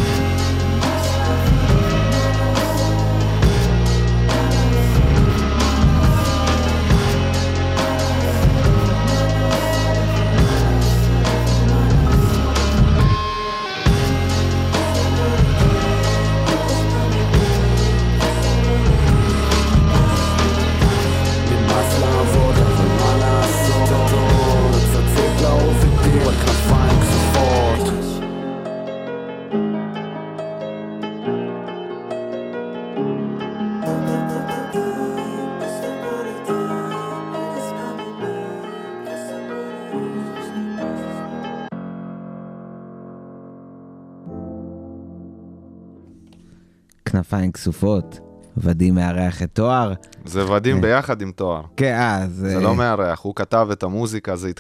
כנפיים כסופות, ודים מארח את תואר. זה ודים ביחד עם תואר. כן, זה לא מארח, הוא כתב את המוזיקה, זה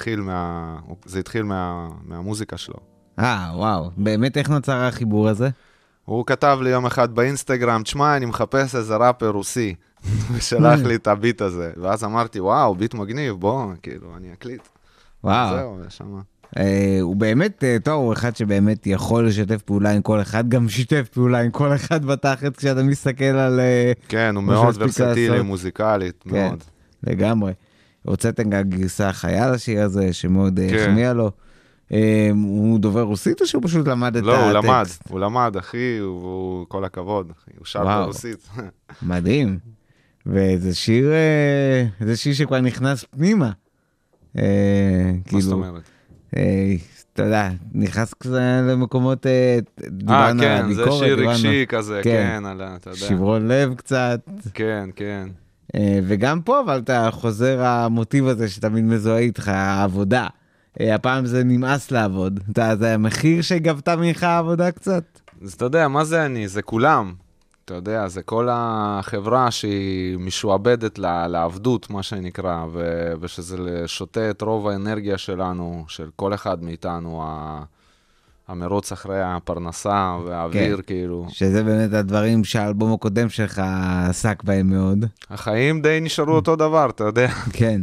התחיל מהמוזיקה שלו. וואו, באמת איך נוצר החיבור הזה? הוא כתב לי יום אחד באינסטגרם, תשמע, אני מחפש איזה ראפר רוסי, ושלח לי את הביט הזה, ואז אמרתי, וואו, ביט מגניב, בוא, כאילו, אני אקליט. וואו. זהו, שמה. הוא באמת, טוב, הוא אחד שבאמת יכול לשתף פעולה עם כל אחד, גם שיתף פעולה עם כל אחד בתחת, כשאתה מסתכל על... כן, הוא מאוד ורסטילי, מוזיקלית, מאוד. לגמרי. הוצאתם גם גרסה חיה לשיר הזה, שמאוד החמיאה לו. הוא דובר רוסית או שהוא פשוט למד את הטקסט? לא, הוא למד, אחי, הוא כל הכבוד, הוא שר ברוסית. מדהים. וזה שיר שכבר נכנס פנימה. מה זאת אומרת? אתה יודע, נכנס כזה למקומות, דיברנו על כן, הביקורת. זה שיר רגשי כזה, כן, אתה יודע. שברון לב קצת. כן, כן. וגם פה, אבל אתה חוזר המוטיב הזה שתמיד מזוהה איתך, העבודה. הפעם זה נמאס לעבוד. זה המחיר שגבת ממך העבודה קצת? אז אתה יודע, מה זה אני? זה כולם. אתה יודע, זה כל החברה שהיא משועבדת לעבדות, מה שנקרא, ושזה שותה את רוב האנרגיה שלנו, של כל אחד מאיתנו, המרוץ אחרי הפרנסה והאוויר, כן. כאילו. שזה באמת הדברים שהאלבום הקודם שלך עסק בהם מאוד. החיים די נשארו אותו דבר, אתה יודע. כן.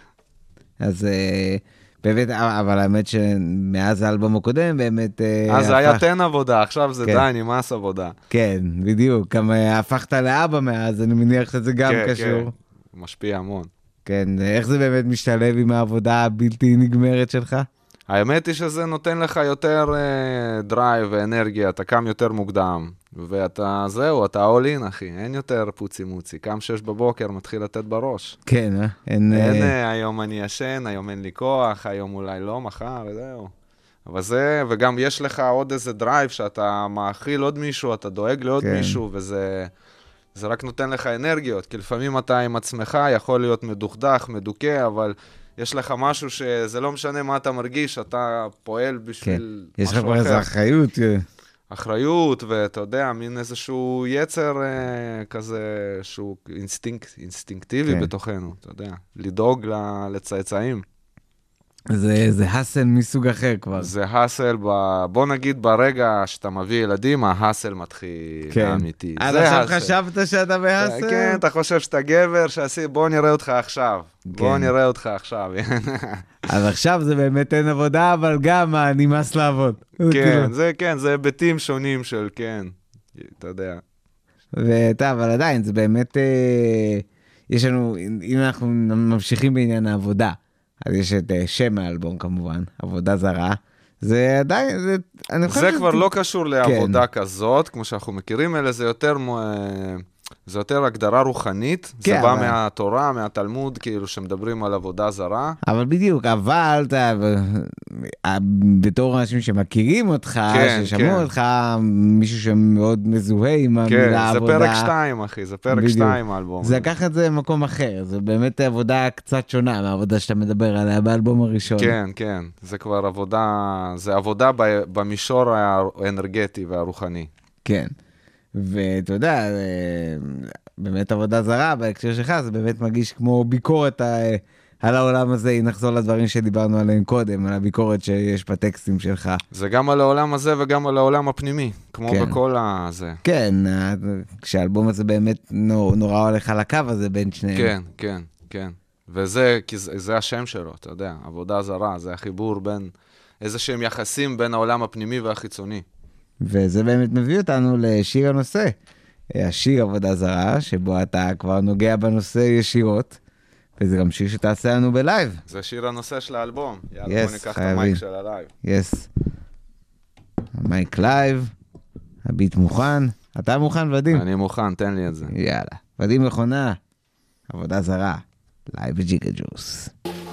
אז... באמת, אבל האמת שמאז האלבום הקודם באמת... אז זה היה תן עבודה, עכשיו זה די, נמאס עבודה. כן, בדיוק. גם הפכת לאבא מאז, אני מניח שזה גם קשור. כן, משפיע המון. כן, איך זה באמת משתלב עם העבודה הבלתי נגמרת שלך? האמת היא שזה נותן לך יותר דרייב ואנרגיה, אתה קם יותר מוקדם, ואתה זהו, אתה all in, אחי, אין יותר פוצי מוצי, קם 6 בבוקר, מתחיל לתת בראש. כן, אין, היום אני ישן, היום אין לי כוח, היום אולי לא, מחר, זהו. אבל זה, וגם יש לך עוד איזה דרייב, שאתה מאכיל עוד מישהו, אתה דואג לעוד מישהו, וזה רק נותן לך אנרגיות, כי לפעמים אתה עם עצמך יכול להיות מדוכדך, מדוכא, אבל... יש לך משהו שזה לא משנה מה אתה מרגיש, אתה פועל בשביל כן. משהו אחר. יש לך איזה אחריות. אחריות, ואתה יודע, מין איזשהו יצר כזה, שהוא אינסטינקטיבי כן. בתוכנו, אתה יודע, לדאוג לצאצאים. זה הסל מסוג אחר כבר. זה הסל, בוא נגיד ברגע שאתה מביא ילדים, ההסל מתחיל כן. אמיתי. עד עכשיו חשבת שאתה בהסל? כן, אתה חושב שאתה גבר, בוא נראה אותך עכשיו. כן. בוא נראה אותך עכשיו. אז עכשיו זה באמת אין עבודה, אבל גם נמאס לעבוד. כן, זה היבטים שונים של כן, אתה יודע. אבל עדיין, זה באמת, יש לנו, אם אנחנו ממשיכים בעניין העבודה, אז יש את שם האלבום כמובן, עבודה זרה. זה עדיין, זה כבר לא קשור לעבודה כזאת, כמו שאנחנו מכירים, אלא זה יותר זה יותר הגדרה רוחנית, כן, זה בא אבל... מהתורה, מהתלמוד, כאילו שמדברים על עבודה זרה. אבל בדיוק, אבל אתה, בתור אנשים שמכירים אותך, כן, ששמעו כן. אותך, מישהו שמאוד מזוהה עם המילה כן, עבודה. זה פרק 2, אחי, זה פרק 2 האלבום. זה לקח את זה למקום אחר, זה באמת עבודה קצת שונה מהעבודה שאתה מדבר עליה באלבום הראשון. כן, כן, זה כבר עבודה, זה עבודה במישור האנרגטי והרוחני. כן, ואתה יודע, באמת עבודה זרה בהקשר שלך, זה באמת מרגיש כמו ביקורת על העולם הזה, אם נחזור לדברים שדיברנו עליהם קודם, על הביקורת שיש בטקסטים שלך. זה גם על העולם הזה וגם על העולם הפנימי, כמו כן. בכל הזה. כן, כשהאלבום הזה באמת נורא הולך על הקו הזה בין שניהם. כן, כן, כן. וזה, כי זה השם שלו, אתה יודע, עבודה זרה, זה החיבור בין איזה שהם יחסים בין העולם הפנימי והחיצוני. וזה באמת מביא אותנו לשיר הנושא. השיר עבודה זרה, שבו אתה כבר נוגע בנושא ישירות, וזה גם שיר שתעשה לנו בלייב. זה שיר הנושא של האלבום. יאללה, בוא ניקח את המייק של הלייב. יס. המייק לייב, הביט מוכן. אתה מוכן, ודים? אני מוכן, תן לי את זה. יאללה. ודים מכונה, עבודה זרה, לייב בג'יגה ג'וס.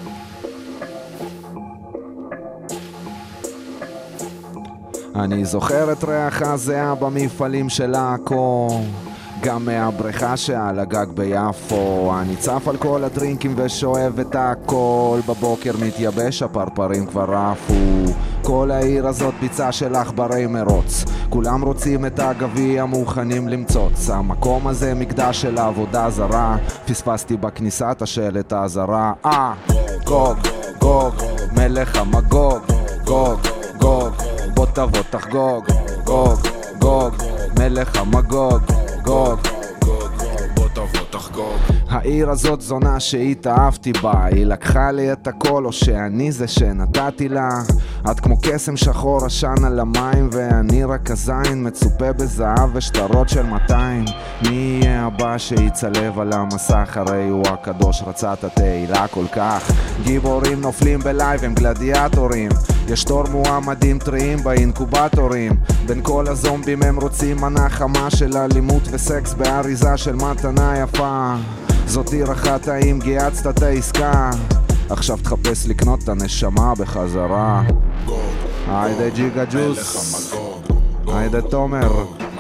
אני זוכר את ריח הזיעה במפעלים של עכו, גם מהבריכה שעל הגג ביפו. אני צף על כל הדרינקים ושואב את הכל, בבוקר מתייבש, הפרפרים כבר עפו. כל העיר הזאת ביצה של עכברי מרוץ, כולם רוצים את הגביע, מוכנים למצוץ. המקום הזה מקדש של עבודה זרה, פספסתי בכניסת השלט הזרה. גוג, גוג, מלך המגוג, גוג, גוג, בוא תבוא תחגוג, גוג, גוג, מלך המגוג, גוג, בוא תבוא תחגוג. העיר הזאת זונה שהתאהבתי בה, היא לקחה לי את הכל או שאני זה שנתתי לה. את כמו קסם שחור עשן על המים, ואני רק הזין מצופה בזהב ושטרות של 200. מי יהיה הבא שיצלב על המסך, הרי הוא הקדוש רצה את התהילה כל כך. גיבורים נופלים בלייב הם גלדיאטורים, יש תור מועמדים טריים באינקובטורים. בין כל הזומבים הם רוצים מנה חמה של אלימות וסקס באריזה של מתנה יפה. זאת עיר אחת האם גייצת את העסקה, עכשיו תחפש לקנות את הנשמה בחזרה. היידה ג'יגה ג'וס, היידה תומר,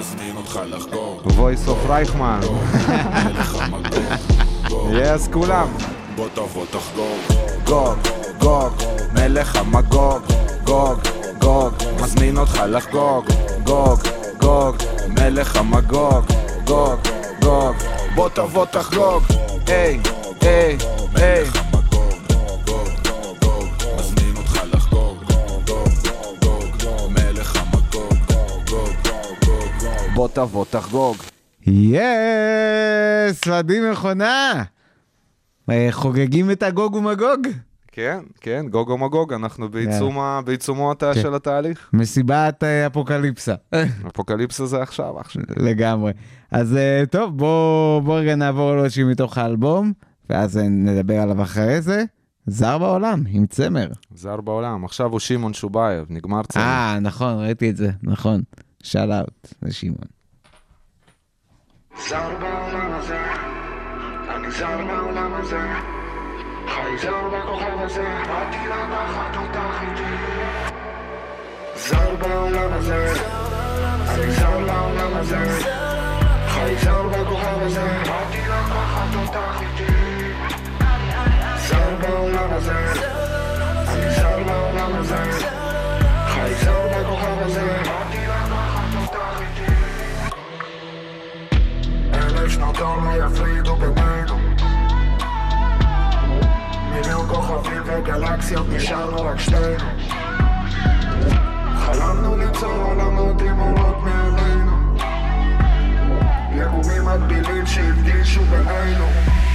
וויס אוף רייכמן. יס כולם. בוא תבוא תחגוג, גוג, גוג, מלך המגוג, גוג, גוג, מזמין אותך לחגוג, גוג, גוג, מלך המגוג, גוג, גוג, בוא תבוא תחגוג, היי, היי, היי. בוא תבוא תחגוג. יס, ודים מכונה. חוגגים את הגוג ומגוג. כן, כן, גוג ומגוג, אנחנו בעיצומו של התהליך. מסיבת אפוקליפסה. אפוקליפסה זה עכשיו. לגמרי. אז טוב, בוא רגע נעבור לו שהיא מתוך האלבום, ואז נדבר עליו אחרי זה. זר בעולם, עם צמר. זר בעולם, עכשיו הוא שמעון שובייב, נגמר צמר. נכון, ראיתי את זה, נכון. שאל אאוט, זה שמעון. זר בעולם הזה, אני זר בעולם הזה, חי זר בכוכב הזה, באתי לקחת אותך איתי. זר בעולם הזה, אני זר בעולם הזה, חי זר בכוכב הזה, באתי לקחת אותך איתי. זר בעולם הזה, אני זר בעולם הזה, חי זר בכוכב הזה, באתי לקחת אותך איתי. 1000 שנות אור לא יפרידו בינינו, מיליון כוכבים וגלקסיות נשארנו רק שתינו. חלמנו ליצור עולמות עם אורות מעלינו, יקומים מקבילים שהפגישו בינינו.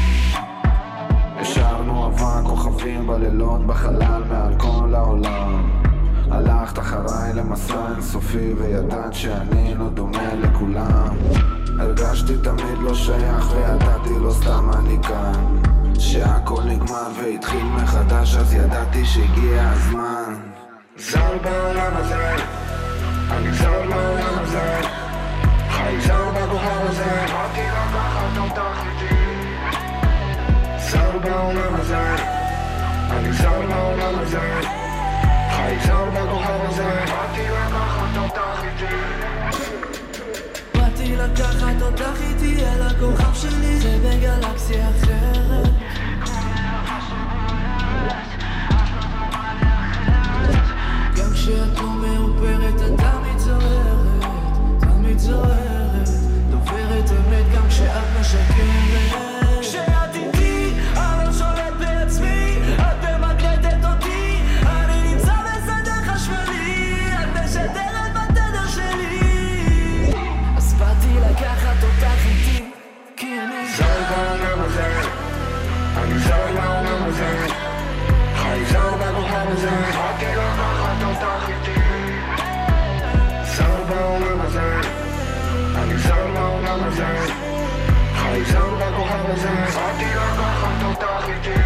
השארנו אבק כוכבים בלילות בחלל מעל כל העולם. הלכת אחריי למסע אינסופי וידעת שאני לא דומה לכולם. הרגשתי תמיד לא שייך וידעתי לא סתם אני כאן, שהכל נגמר והתחיל מחדש, אז ידעתי שהגיע הזמן. זר בעולם הזה, אני זר בעולם הזה, חי זר בכוכב הזה, באתי לקחת זר בעולם הזה, חי זר בכוכב הזה, באתי לקחת אותך איתי. באתי לקחת אותך איתי אל הכוכב שלי, זה בגלקסיה אחרת. גם כשאת לא מאופרת את תמיד זוהרת, תמיד זוהרת, דוברת אמת גם כשאת משקרת. כשאת איתי, אני לא שולט בעצמי, את ממגנטת אותי, אני נמצא בסדר חשמלי, את משדרת בתדר שלי. אז באתי לקחת אותך איתי, כי אני זר בעולם הזה, אני זר בעולם הזה, חי זר בכוכב הזה, באתי לקחת אותך איתי. זר בעולם הזה, אני זר בעולם הזה, חי זר בכוכב הזה, באתי לקחת אותך איתי.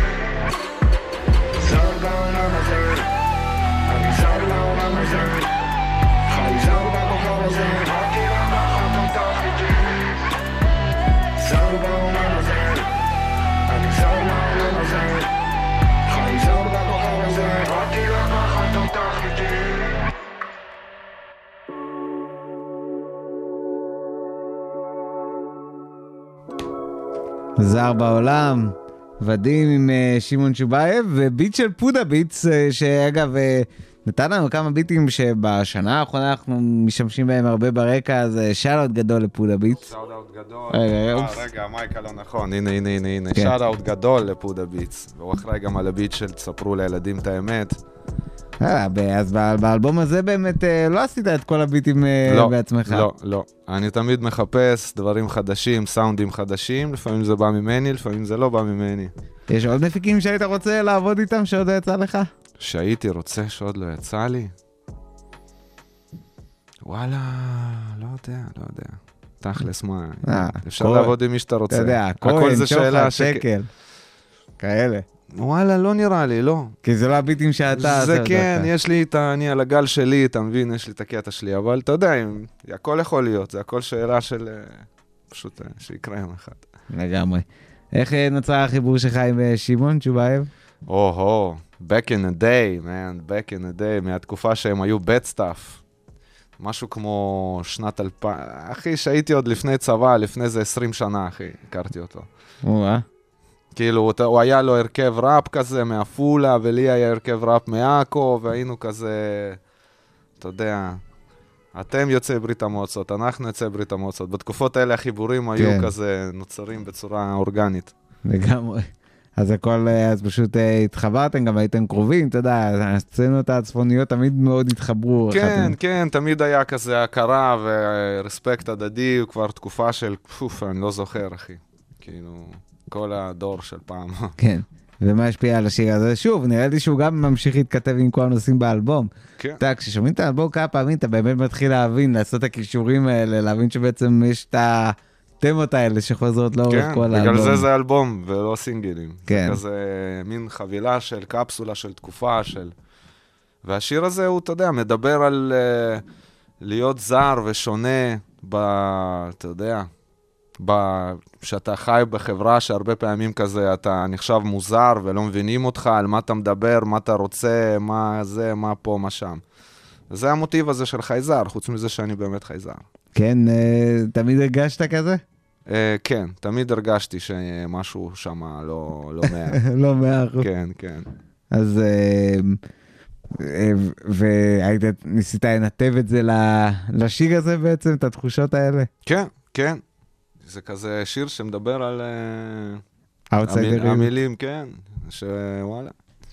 זר בעולם הזה, אני זר בעולם הזה, חי זר בכוכב הזה, באתי לקחת אותך איתי. זר בעולם הזה, אני זר בעולם הזה, חי זר בכוכב הזה, באתי לקחת אותך איתי. זר בעולם, ודים עם שמעון צ'ובייב, וביט של פודה ביטס, שאגב נתן לנו כמה ביטים שבשנה האחרונה אנחנו משתמשים בהם הרבה ברקע, אז שאט-אוט גדול לפודה ביטס. שאט-אוט גדול. רגע, מייקה לא נכון, הנה. שאט-אוט גדול לפודה ביטס. והוא אחראי גם על הביט של תספרו לילדים את האמת. אז באלבום הזה באמת לא עשית את כל הביטים בעצמך. לא. אני תמיד מחפש דברים חדשים, סאונדים חדשים, לפעמים זה בא ממני, לפעמים זה לא בא ממני. יש עוד מפיקים שהיית רוצה לעבוד איתם שעוד לא יצא לך? שהייתי רוצה שעוד לא יצא לי? וואלה, לא יודע. תכלס מה, אפשר לעבוד עם מי שאתה רוצה. אתה יודע, הכל זה שאלה שקל. כאלה. וואלה, לא נראה לי, לא. כי זה לא הביטים שאתה... זה כן, יש לי אני על הגל שלי, אתה מבין, יש לי את הקטע שלי, אבל אתה יודע, הכל יכול להיות, זה הכל שאלה של... פשוט שיקרה יום אחד. לגמרי. איך נוצר החיבור שלך עם שמעון צ'ובייב? back in the day, man, back in the day, מהתקופה שהם היו bad stuff. משהו כמו שנת 2000, אחי, שהייתי עוד לפני צבא, לפני זה 20 שנה, אחי, הכרתי אותו. כאילו, הוא היה לו הרכב ראפ כזה מהפולה, ולי היה הרכב ראפ מעכו, והיינו כזה, אתה יודע, אתם יוצאי ברית המועצות, אנחנו יוצאי ברית המועצות. בתקופות האלה החיבורים היו כזה נוצרים בצורה אורגנית. לגמרי. אז הכל, אז פשוט התחברתם, גם הייתם קרובים, אתה יודע, הסצנות הצפוניות תמיד מאוד התחברו. כן, תמיד היה כזה הכרה ורספקט הדדי, הוא כבר תקופה של, אני לא זוכר, אחי. כאילו... כל הדור של פעם. כן, ומה השפיע על השיר הזה? שוב, נראה לי שהוא גם ממשיך להתכתב עם כל הנושאים באלבום. כן. אתה, כששומעים את האלבום כמה פעמים, אתה באמת מתחיל להבין, לעשות את הכישורים האלה, להבין שבעצם יש את התמות האלה שחוזרות לאורך כל האלבום. בגלל זה אלבום ולא סינגלים. כן. זה כזה מין חבילה של קפסולה, של תקופה, של... והשיר הזה הוא, אתה יודע, מדבר על להיות זר ושונה אתה יודע... שאתה חי בחברה שהרבה פעמים כזה אתה נחשב מוזר ולא מבינים אותך על מה אתה מדבר, מה אתה רוצה, מה זה, מה פה, מה שם. זה המוטיב הזה של חייזר, חוץ מזה שאני באמת חייזר. כן, תמיד הרגשת כזה? כן, תמיד הרגשתי שמשהו שם לא 100. לא 100%. כן. אז, וניסית לנתב את זה לשיר הזה בעצם, את התחושות האלה? כן. זה כזה שיר שמדבר על המילים, כן, שוואלה.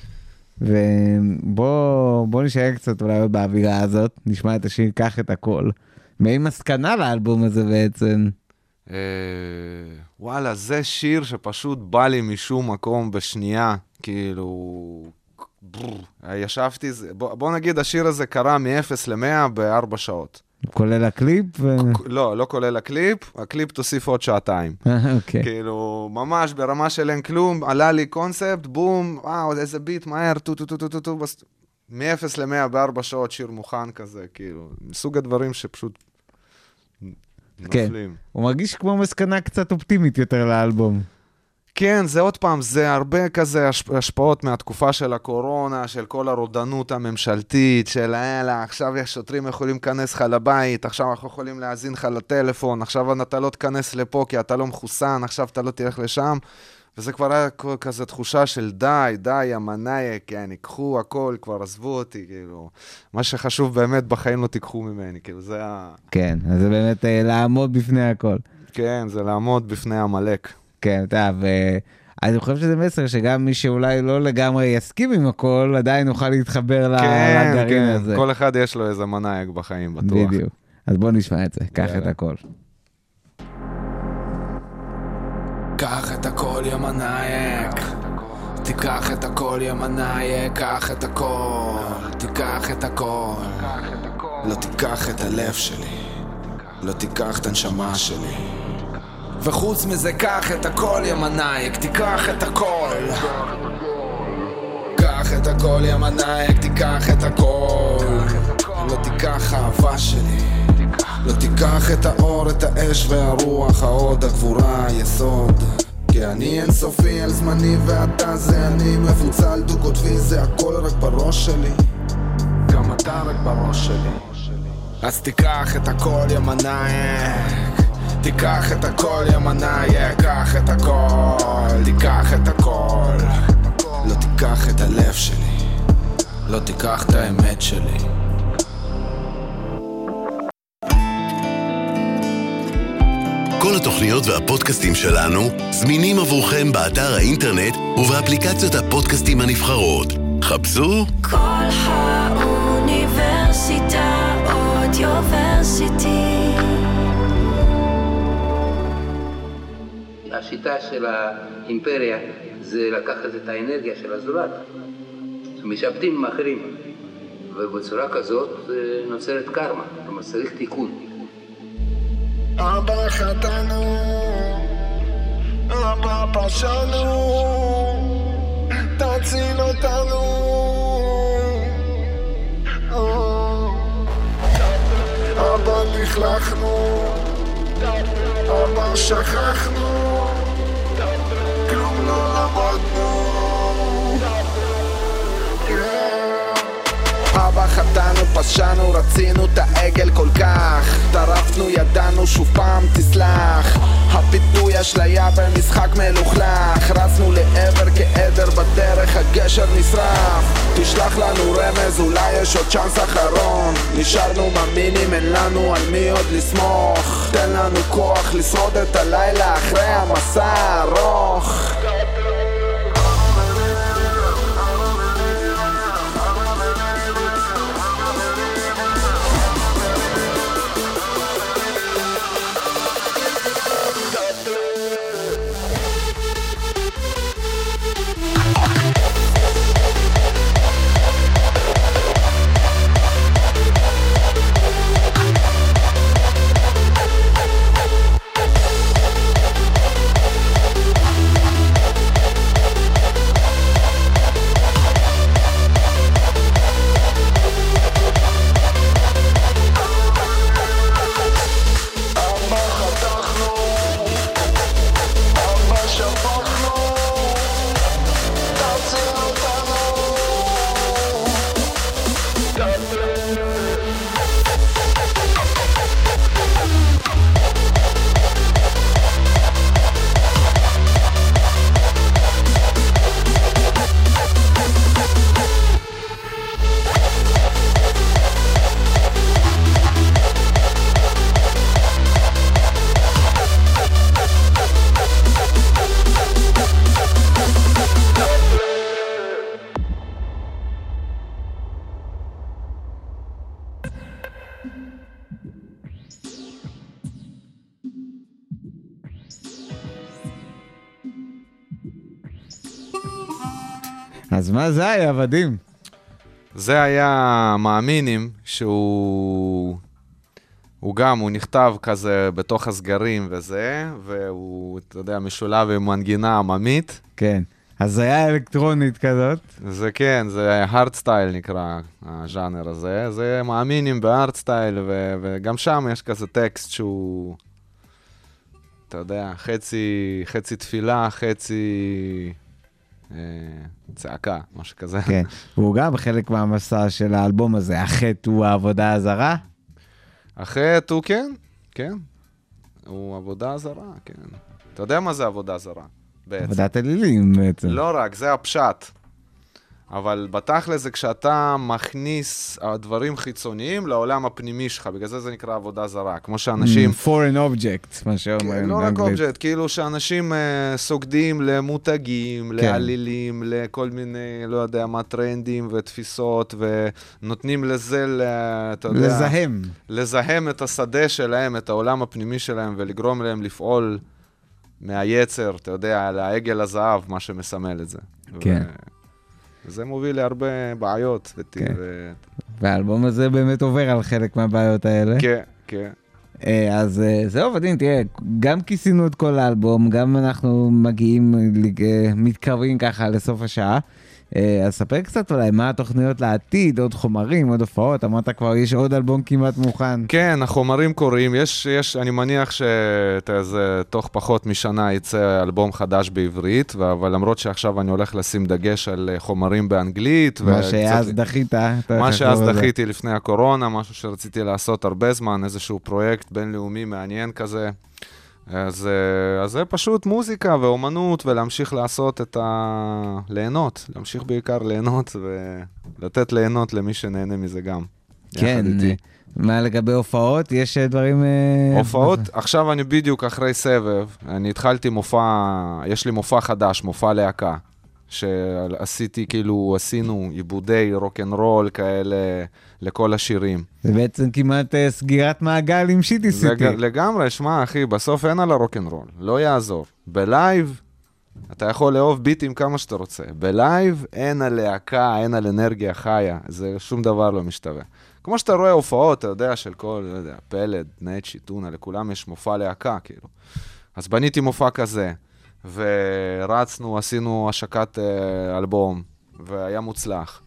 ובוא נשאר קצת אולי באווירה הזאת, נשמע את השיר קח את הכל. מעין מסקנה לאלבום הזה בעצם. וואלה, זה שיר שפשוט בא לי משום מקום בשנייה, כאילו... ישבתי, בוא נגיד השיר הזה קרה מ-0 ל-100 ב4 שעות. כולל הקליפ? לא כולל הקליפ, הקליפ תוסיף עוד שעתיים. אוקיי. כאילו, ממש ברמה של אין כלום, עלה לי קונספט, בום, איזה ביט, מהר, טו, מ-0 ל-100 ב4 שעות שיר מוכן כזה, כאילו, מסוג הדברים שפשוט נופלים. הוא מרגיש כמו מסקנה קצת אופטימית יותר לאלבום. כן, זה עוד פעם, זה הרבה כזה השפעות מהתקופה של הקורונה, של כל הרודנות הממשלתית, של עכשיו שוטרים יכולים להיכנס לך לבית, עכשיו אנחנו יכולים להאזין לך לטלפון, עכשיו אתה לא תכנס לפה כי אתה לא מחוסן, עכשיו אתה לא תלך לשם, וזה כבר היה כזה תחושה של די, המנאייק, כן, ייקחו הכל, כבר עזבו אותי, כאילו, מה שחשוב באמת בחיים לא תיקחו ממני, כאילו, זה כן, אז זה באמת לעמוד בפני הכל. כן, זה לעמוד בפני המלאק. כן, טוב, אני חושב שזה מסר שגם מי שאולי לא לגמרי יסכים עם הכל, עדיין נוכל להתחבר לגרעין הזה. כן, כל אחד יש לו איזה מנהיג בחיים, בטוח. בדיוק. אז בוא נשמע את זה, קח את הכל. קח את הכל יא מנהיג, תיקח את הכל יא מנהיג, קח את הכל, תיקח את הכל. לא תיקח את הלב שלי, לא תיקח את הנשמה שלי. וחוץ מזה קח את הכל יא מנהיג, תיקח את הכל. קח את הכל יא מנהיג, תיקח את הכל. לא תיקח אהבה שלי, לא תיקח את האור, את האש והרוח, העוד, הגבורה, היסוד. כי אני אינסופי על זמני ואתה זה אני, מפוצל דו-קוטבי, זה הכל רק בראש שלי, גם אתה רק בראש שלי. אז תיקח את הכל יא מנהיג, תיקח את הכל יא מנהיג, קח את הכל, תיקח את הכל. לא תיקח את הלב שלי, לא תיקח את האמת שלי. כל התוכניות והפודקאסטים שלנו זמינים עבורכם באתר האינטרנט ובאפליקציות הפודקאסטים הנבחרות. חפשו כל האוניברסיטה אודיוורסיטי. השיטה של האימפריה זה לקחת את האנרגיה של הזולת, משאבדים עם אחרים, ובצורה כזאת נוצרת קרמה, כלומר צריך תיקון. אבא חטאנו, אבא פשענו, תציל אותנו. אבא לכלכנו, אבא שכחנו, כלום לא למדנו. אבא חטאנו, פשענו, רצינו את העגל כל כך, טרפנו, ידענו, שוב פעם תסלח. הפיתוי אשליה במשחק מלוכלך, רצנו לעבר כעדר בדרך, הגשר נשרף. תשלח לנו רמז, אולי יש עוד צ'אנס אחרון. נשארנו מאמינים, אין לנו על מי עוד לסמוך. תן לנו כוח לשרוד את הלילה אחרי המסע הארוך. אז מה זה היה, עבדים? זה היה מאמינים שהוא הוא נכתב כזה בתוך הסגרים וזה, והוא, אתה יודע, משולב עם מנגינה עממית. כן, אז זה היה אלקטרונית כזאת. זה כן, זה הארד סטייל נקרא הז'אנר הזה. זה מאמינים בהארד סטייל, וגם שם יש כזה טקסט שהוא אתה יודע, חצי תפילה, חצי צעקה, משהו כזה. כן, והוא גם חלק מהמסע של האלבום הזה, החטא הוא העבודה הזרה? החטא הוא כן, הוא עבודה זרה, כן. אתה יודע מה זה עבודה זרה? בעצם. עבודת אלילים בעצם. לא רק, זה הפשט. אבל בתכל'ס זה כשאתה מכניס דברים חיצוניים לעולם הפנימי שלך, בגלל זה נקרא עבודה זרה, כמו שאנשים... foreign object, מה שאומרים. לא רק אובג'קט, כאילו שאנשים סוגדים למותגים, לעלילים, לכל מיני, לא יודע מה, טרנדים ותפיסות, ונותנים לזה, אתה יודע... לזהם את השדה שלהם, את העולם הפנימי שלהם, ולגרום להם לפעול מהיצר, אתה יודע, לעגל הזהב, מה שמסמל את זה. כן. וזה מוביל להרבה בעיות. והאלבום הזה באמת עובר על חלק מהבעיות האלה. כן. אז זהו, ודין, תראה, גם כיסינו את כל האלבום, גם אנחנו מתקרבים ככה לסוף השעה. אז ספר קצת אולי, מה התוכניות לעתיד, עוד חומרים, עוד הופעות, אמרת כבר, יש עוד אלבום כמעט מוכן. כן, החומרים קורים, אני מניח שתוך פחות משנה יצא אלבום חדש בעברית, אבל למרות שעכשיו אני הולך לשים דגש על חומרים באנגלית. מה שאז דחית. מה שאז דחיתי לפני הקורונה, משהו שרציתי לעשות הרבה זמן, איזשהו פרויקט בינלאומי מעניין כזה. אז זה פשוט מוזיקה ואומנות, ולהמשיך לעשות ליהנות, להמשיך בעיקר ליהנות, ולתת ליהנות למי שנהנה מזה גם. כן, מה לגבי הופעות? יש דברים... הופעות, עכשיו אני בדיוק אחרי סבב, אני התחלתי יש לי מופע חדש, מופע להקה, שעשיתי עשינו עיבודי רוק'נ'רול כאלה לכל השירים. זה בעצם כמעט סגירת מעגל עם שיטי סיטי. לגמרי, שמע אחי, בסוף אין על הרוק'נ'רול, לא יעזור. בלייב, אתה יכול לאהוב ביטים כמה שאתה רוצה. בלייב אין על להקה, אין על אנרגיה חיה, זה שום דבר לא משתווה. כמו שאתה רואה הופעות, אתה יודע, של כל, לא יודע, פלד, נצ'י, טונה, לכולם יש מופע להקה, כאילו. אז בניתי מופע כזה. ורצנו, עשינו השקת אלבום, והיה מוצלח.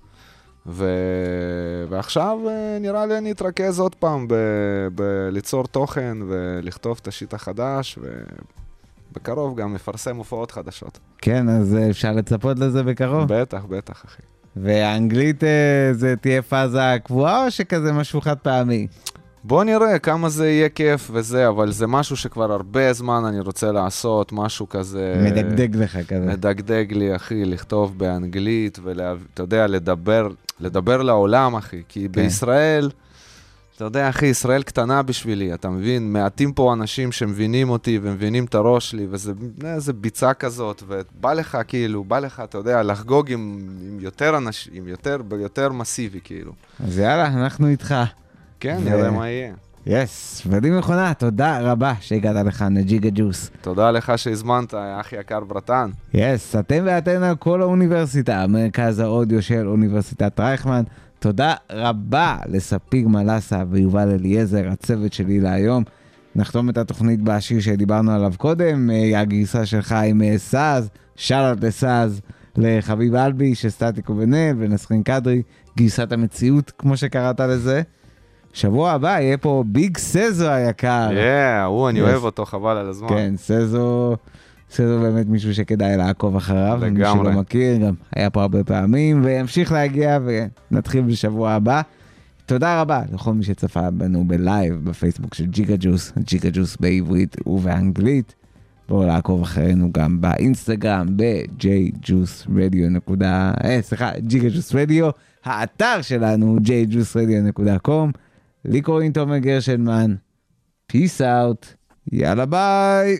ועכשיו נראה לי אני אתרכז עוד פעם בליצור תוכן ולכתוב את השיט החדש, ובקרוב גם מפרסם הופעות חדשות. כן, אז אפשר לצפות לזה בקרוב? בטח, אחי. והאנגלית זה תהיה פאזה קבועה או שכזה משהו חד פעמי? בוא נראה כמה זה יהיה כיף וזה, אבל זה משהו שכבר הרבה זמן אני רוצה לעשות, משהו כזה... מדגדג לך כזה. מדגדג לי, אחי, לכתוב באנגלית, ואתה יודע, לדבר לעולם, אחי, כי בישראל, אתה יודע, אחי, ישראל קטנה בשבילי, אתה מבין? מעטים פה אנשים שמבינים אותי ומבינים את הראש שלי, וזה ביצה כזאת, ובא לך, כאילו, אתה יודע, לחגוג עם יותר אנשים, יותר מסיבי, כאילו. אז יאללה, אנחנו איתך. כן, נראה מה יהיה. יס, ודים מכונה, תודה רבה שהגעת לכאן לג'יגה ג'וס. תודה לך שהזמנת, אחי יקר ברטן. יס, אתם ואתן על כל האוניברסיטה, מרכז האודיו של אוניברסיטת רייכמן. תודה רבה לספיר מלאסה ויובל אליעזר, הצוות שלי להיום. נחתום את התוכנית בשיר שדיברנו עליו קודם, הגרסה שלך עם סאז, שאלות לסאז, לחביב אלבי, שסטטיק ובנל, ונסחין קדרי, גרסת המציאות, כמו שקראת לזה. שבוע הבא יהיה פה ביג סזו היקר. אני אוהב אותו, חבל על הזמן. כן, סזו באמת מישהו שכדאי לעקוב אחריו. לגמרי. מי שלא מכיר, גם היה פה הרבה פעמים, וימשיך להגיע ונתחיל בשבוע הבא. תודה רבה לכל מי שצפה בנו בלייב בפייסבוק של ג'יגה ג'וס, ג'יגה ג'וס בעברית ובאנגלית. בואו לעקוב אחרינו גם באינסטגרם, ג'יגה ג'וס רדיו, האתר שלנו, jjusradio.com. לי קוראים תומר גרשנמן, peace out, יאללה ביי.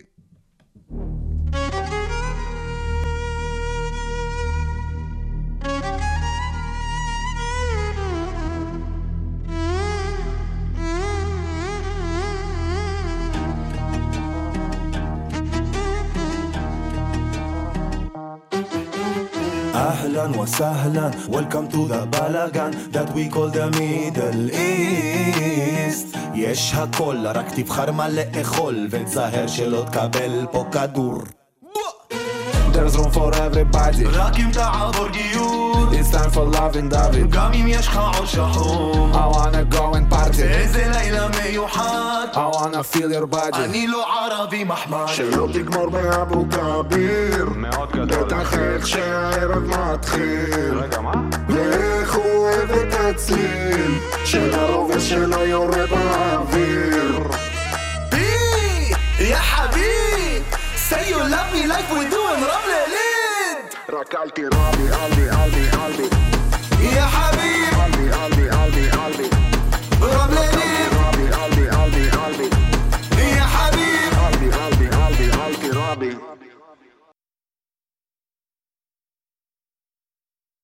Ahlan wa sahlan, welcome to the balagan that we call the Middle East. יש הכל, רק תבחר מה לאכול ותזהר שלא תקבל פה כדור. There's room for everybody רק אם תעבור גיור It's time for loving David גם אם יש לך עור שחום I wanna go and party איזה לילה מיוחד I wanna feel your body אני לא ערבי מחמד שלא תגמור באבו כביר מאוד גדול. בטח איך שהערב מתחיל רגע, מה? ואיך הוא אוהב את הצליל של הרובה שלו יורה באוויר בי, יא חביב Say you love me like we do in רמלה ליד רק אל תירה בי, אל בי, אל בי, אל בי יא חביב אל בי, אל בי, אל בי, אל בי רמלה ליד אל בי, אל בי, אל בי, אל בי יא חביב אל בי, אל בי, אל בי, אל תירה בי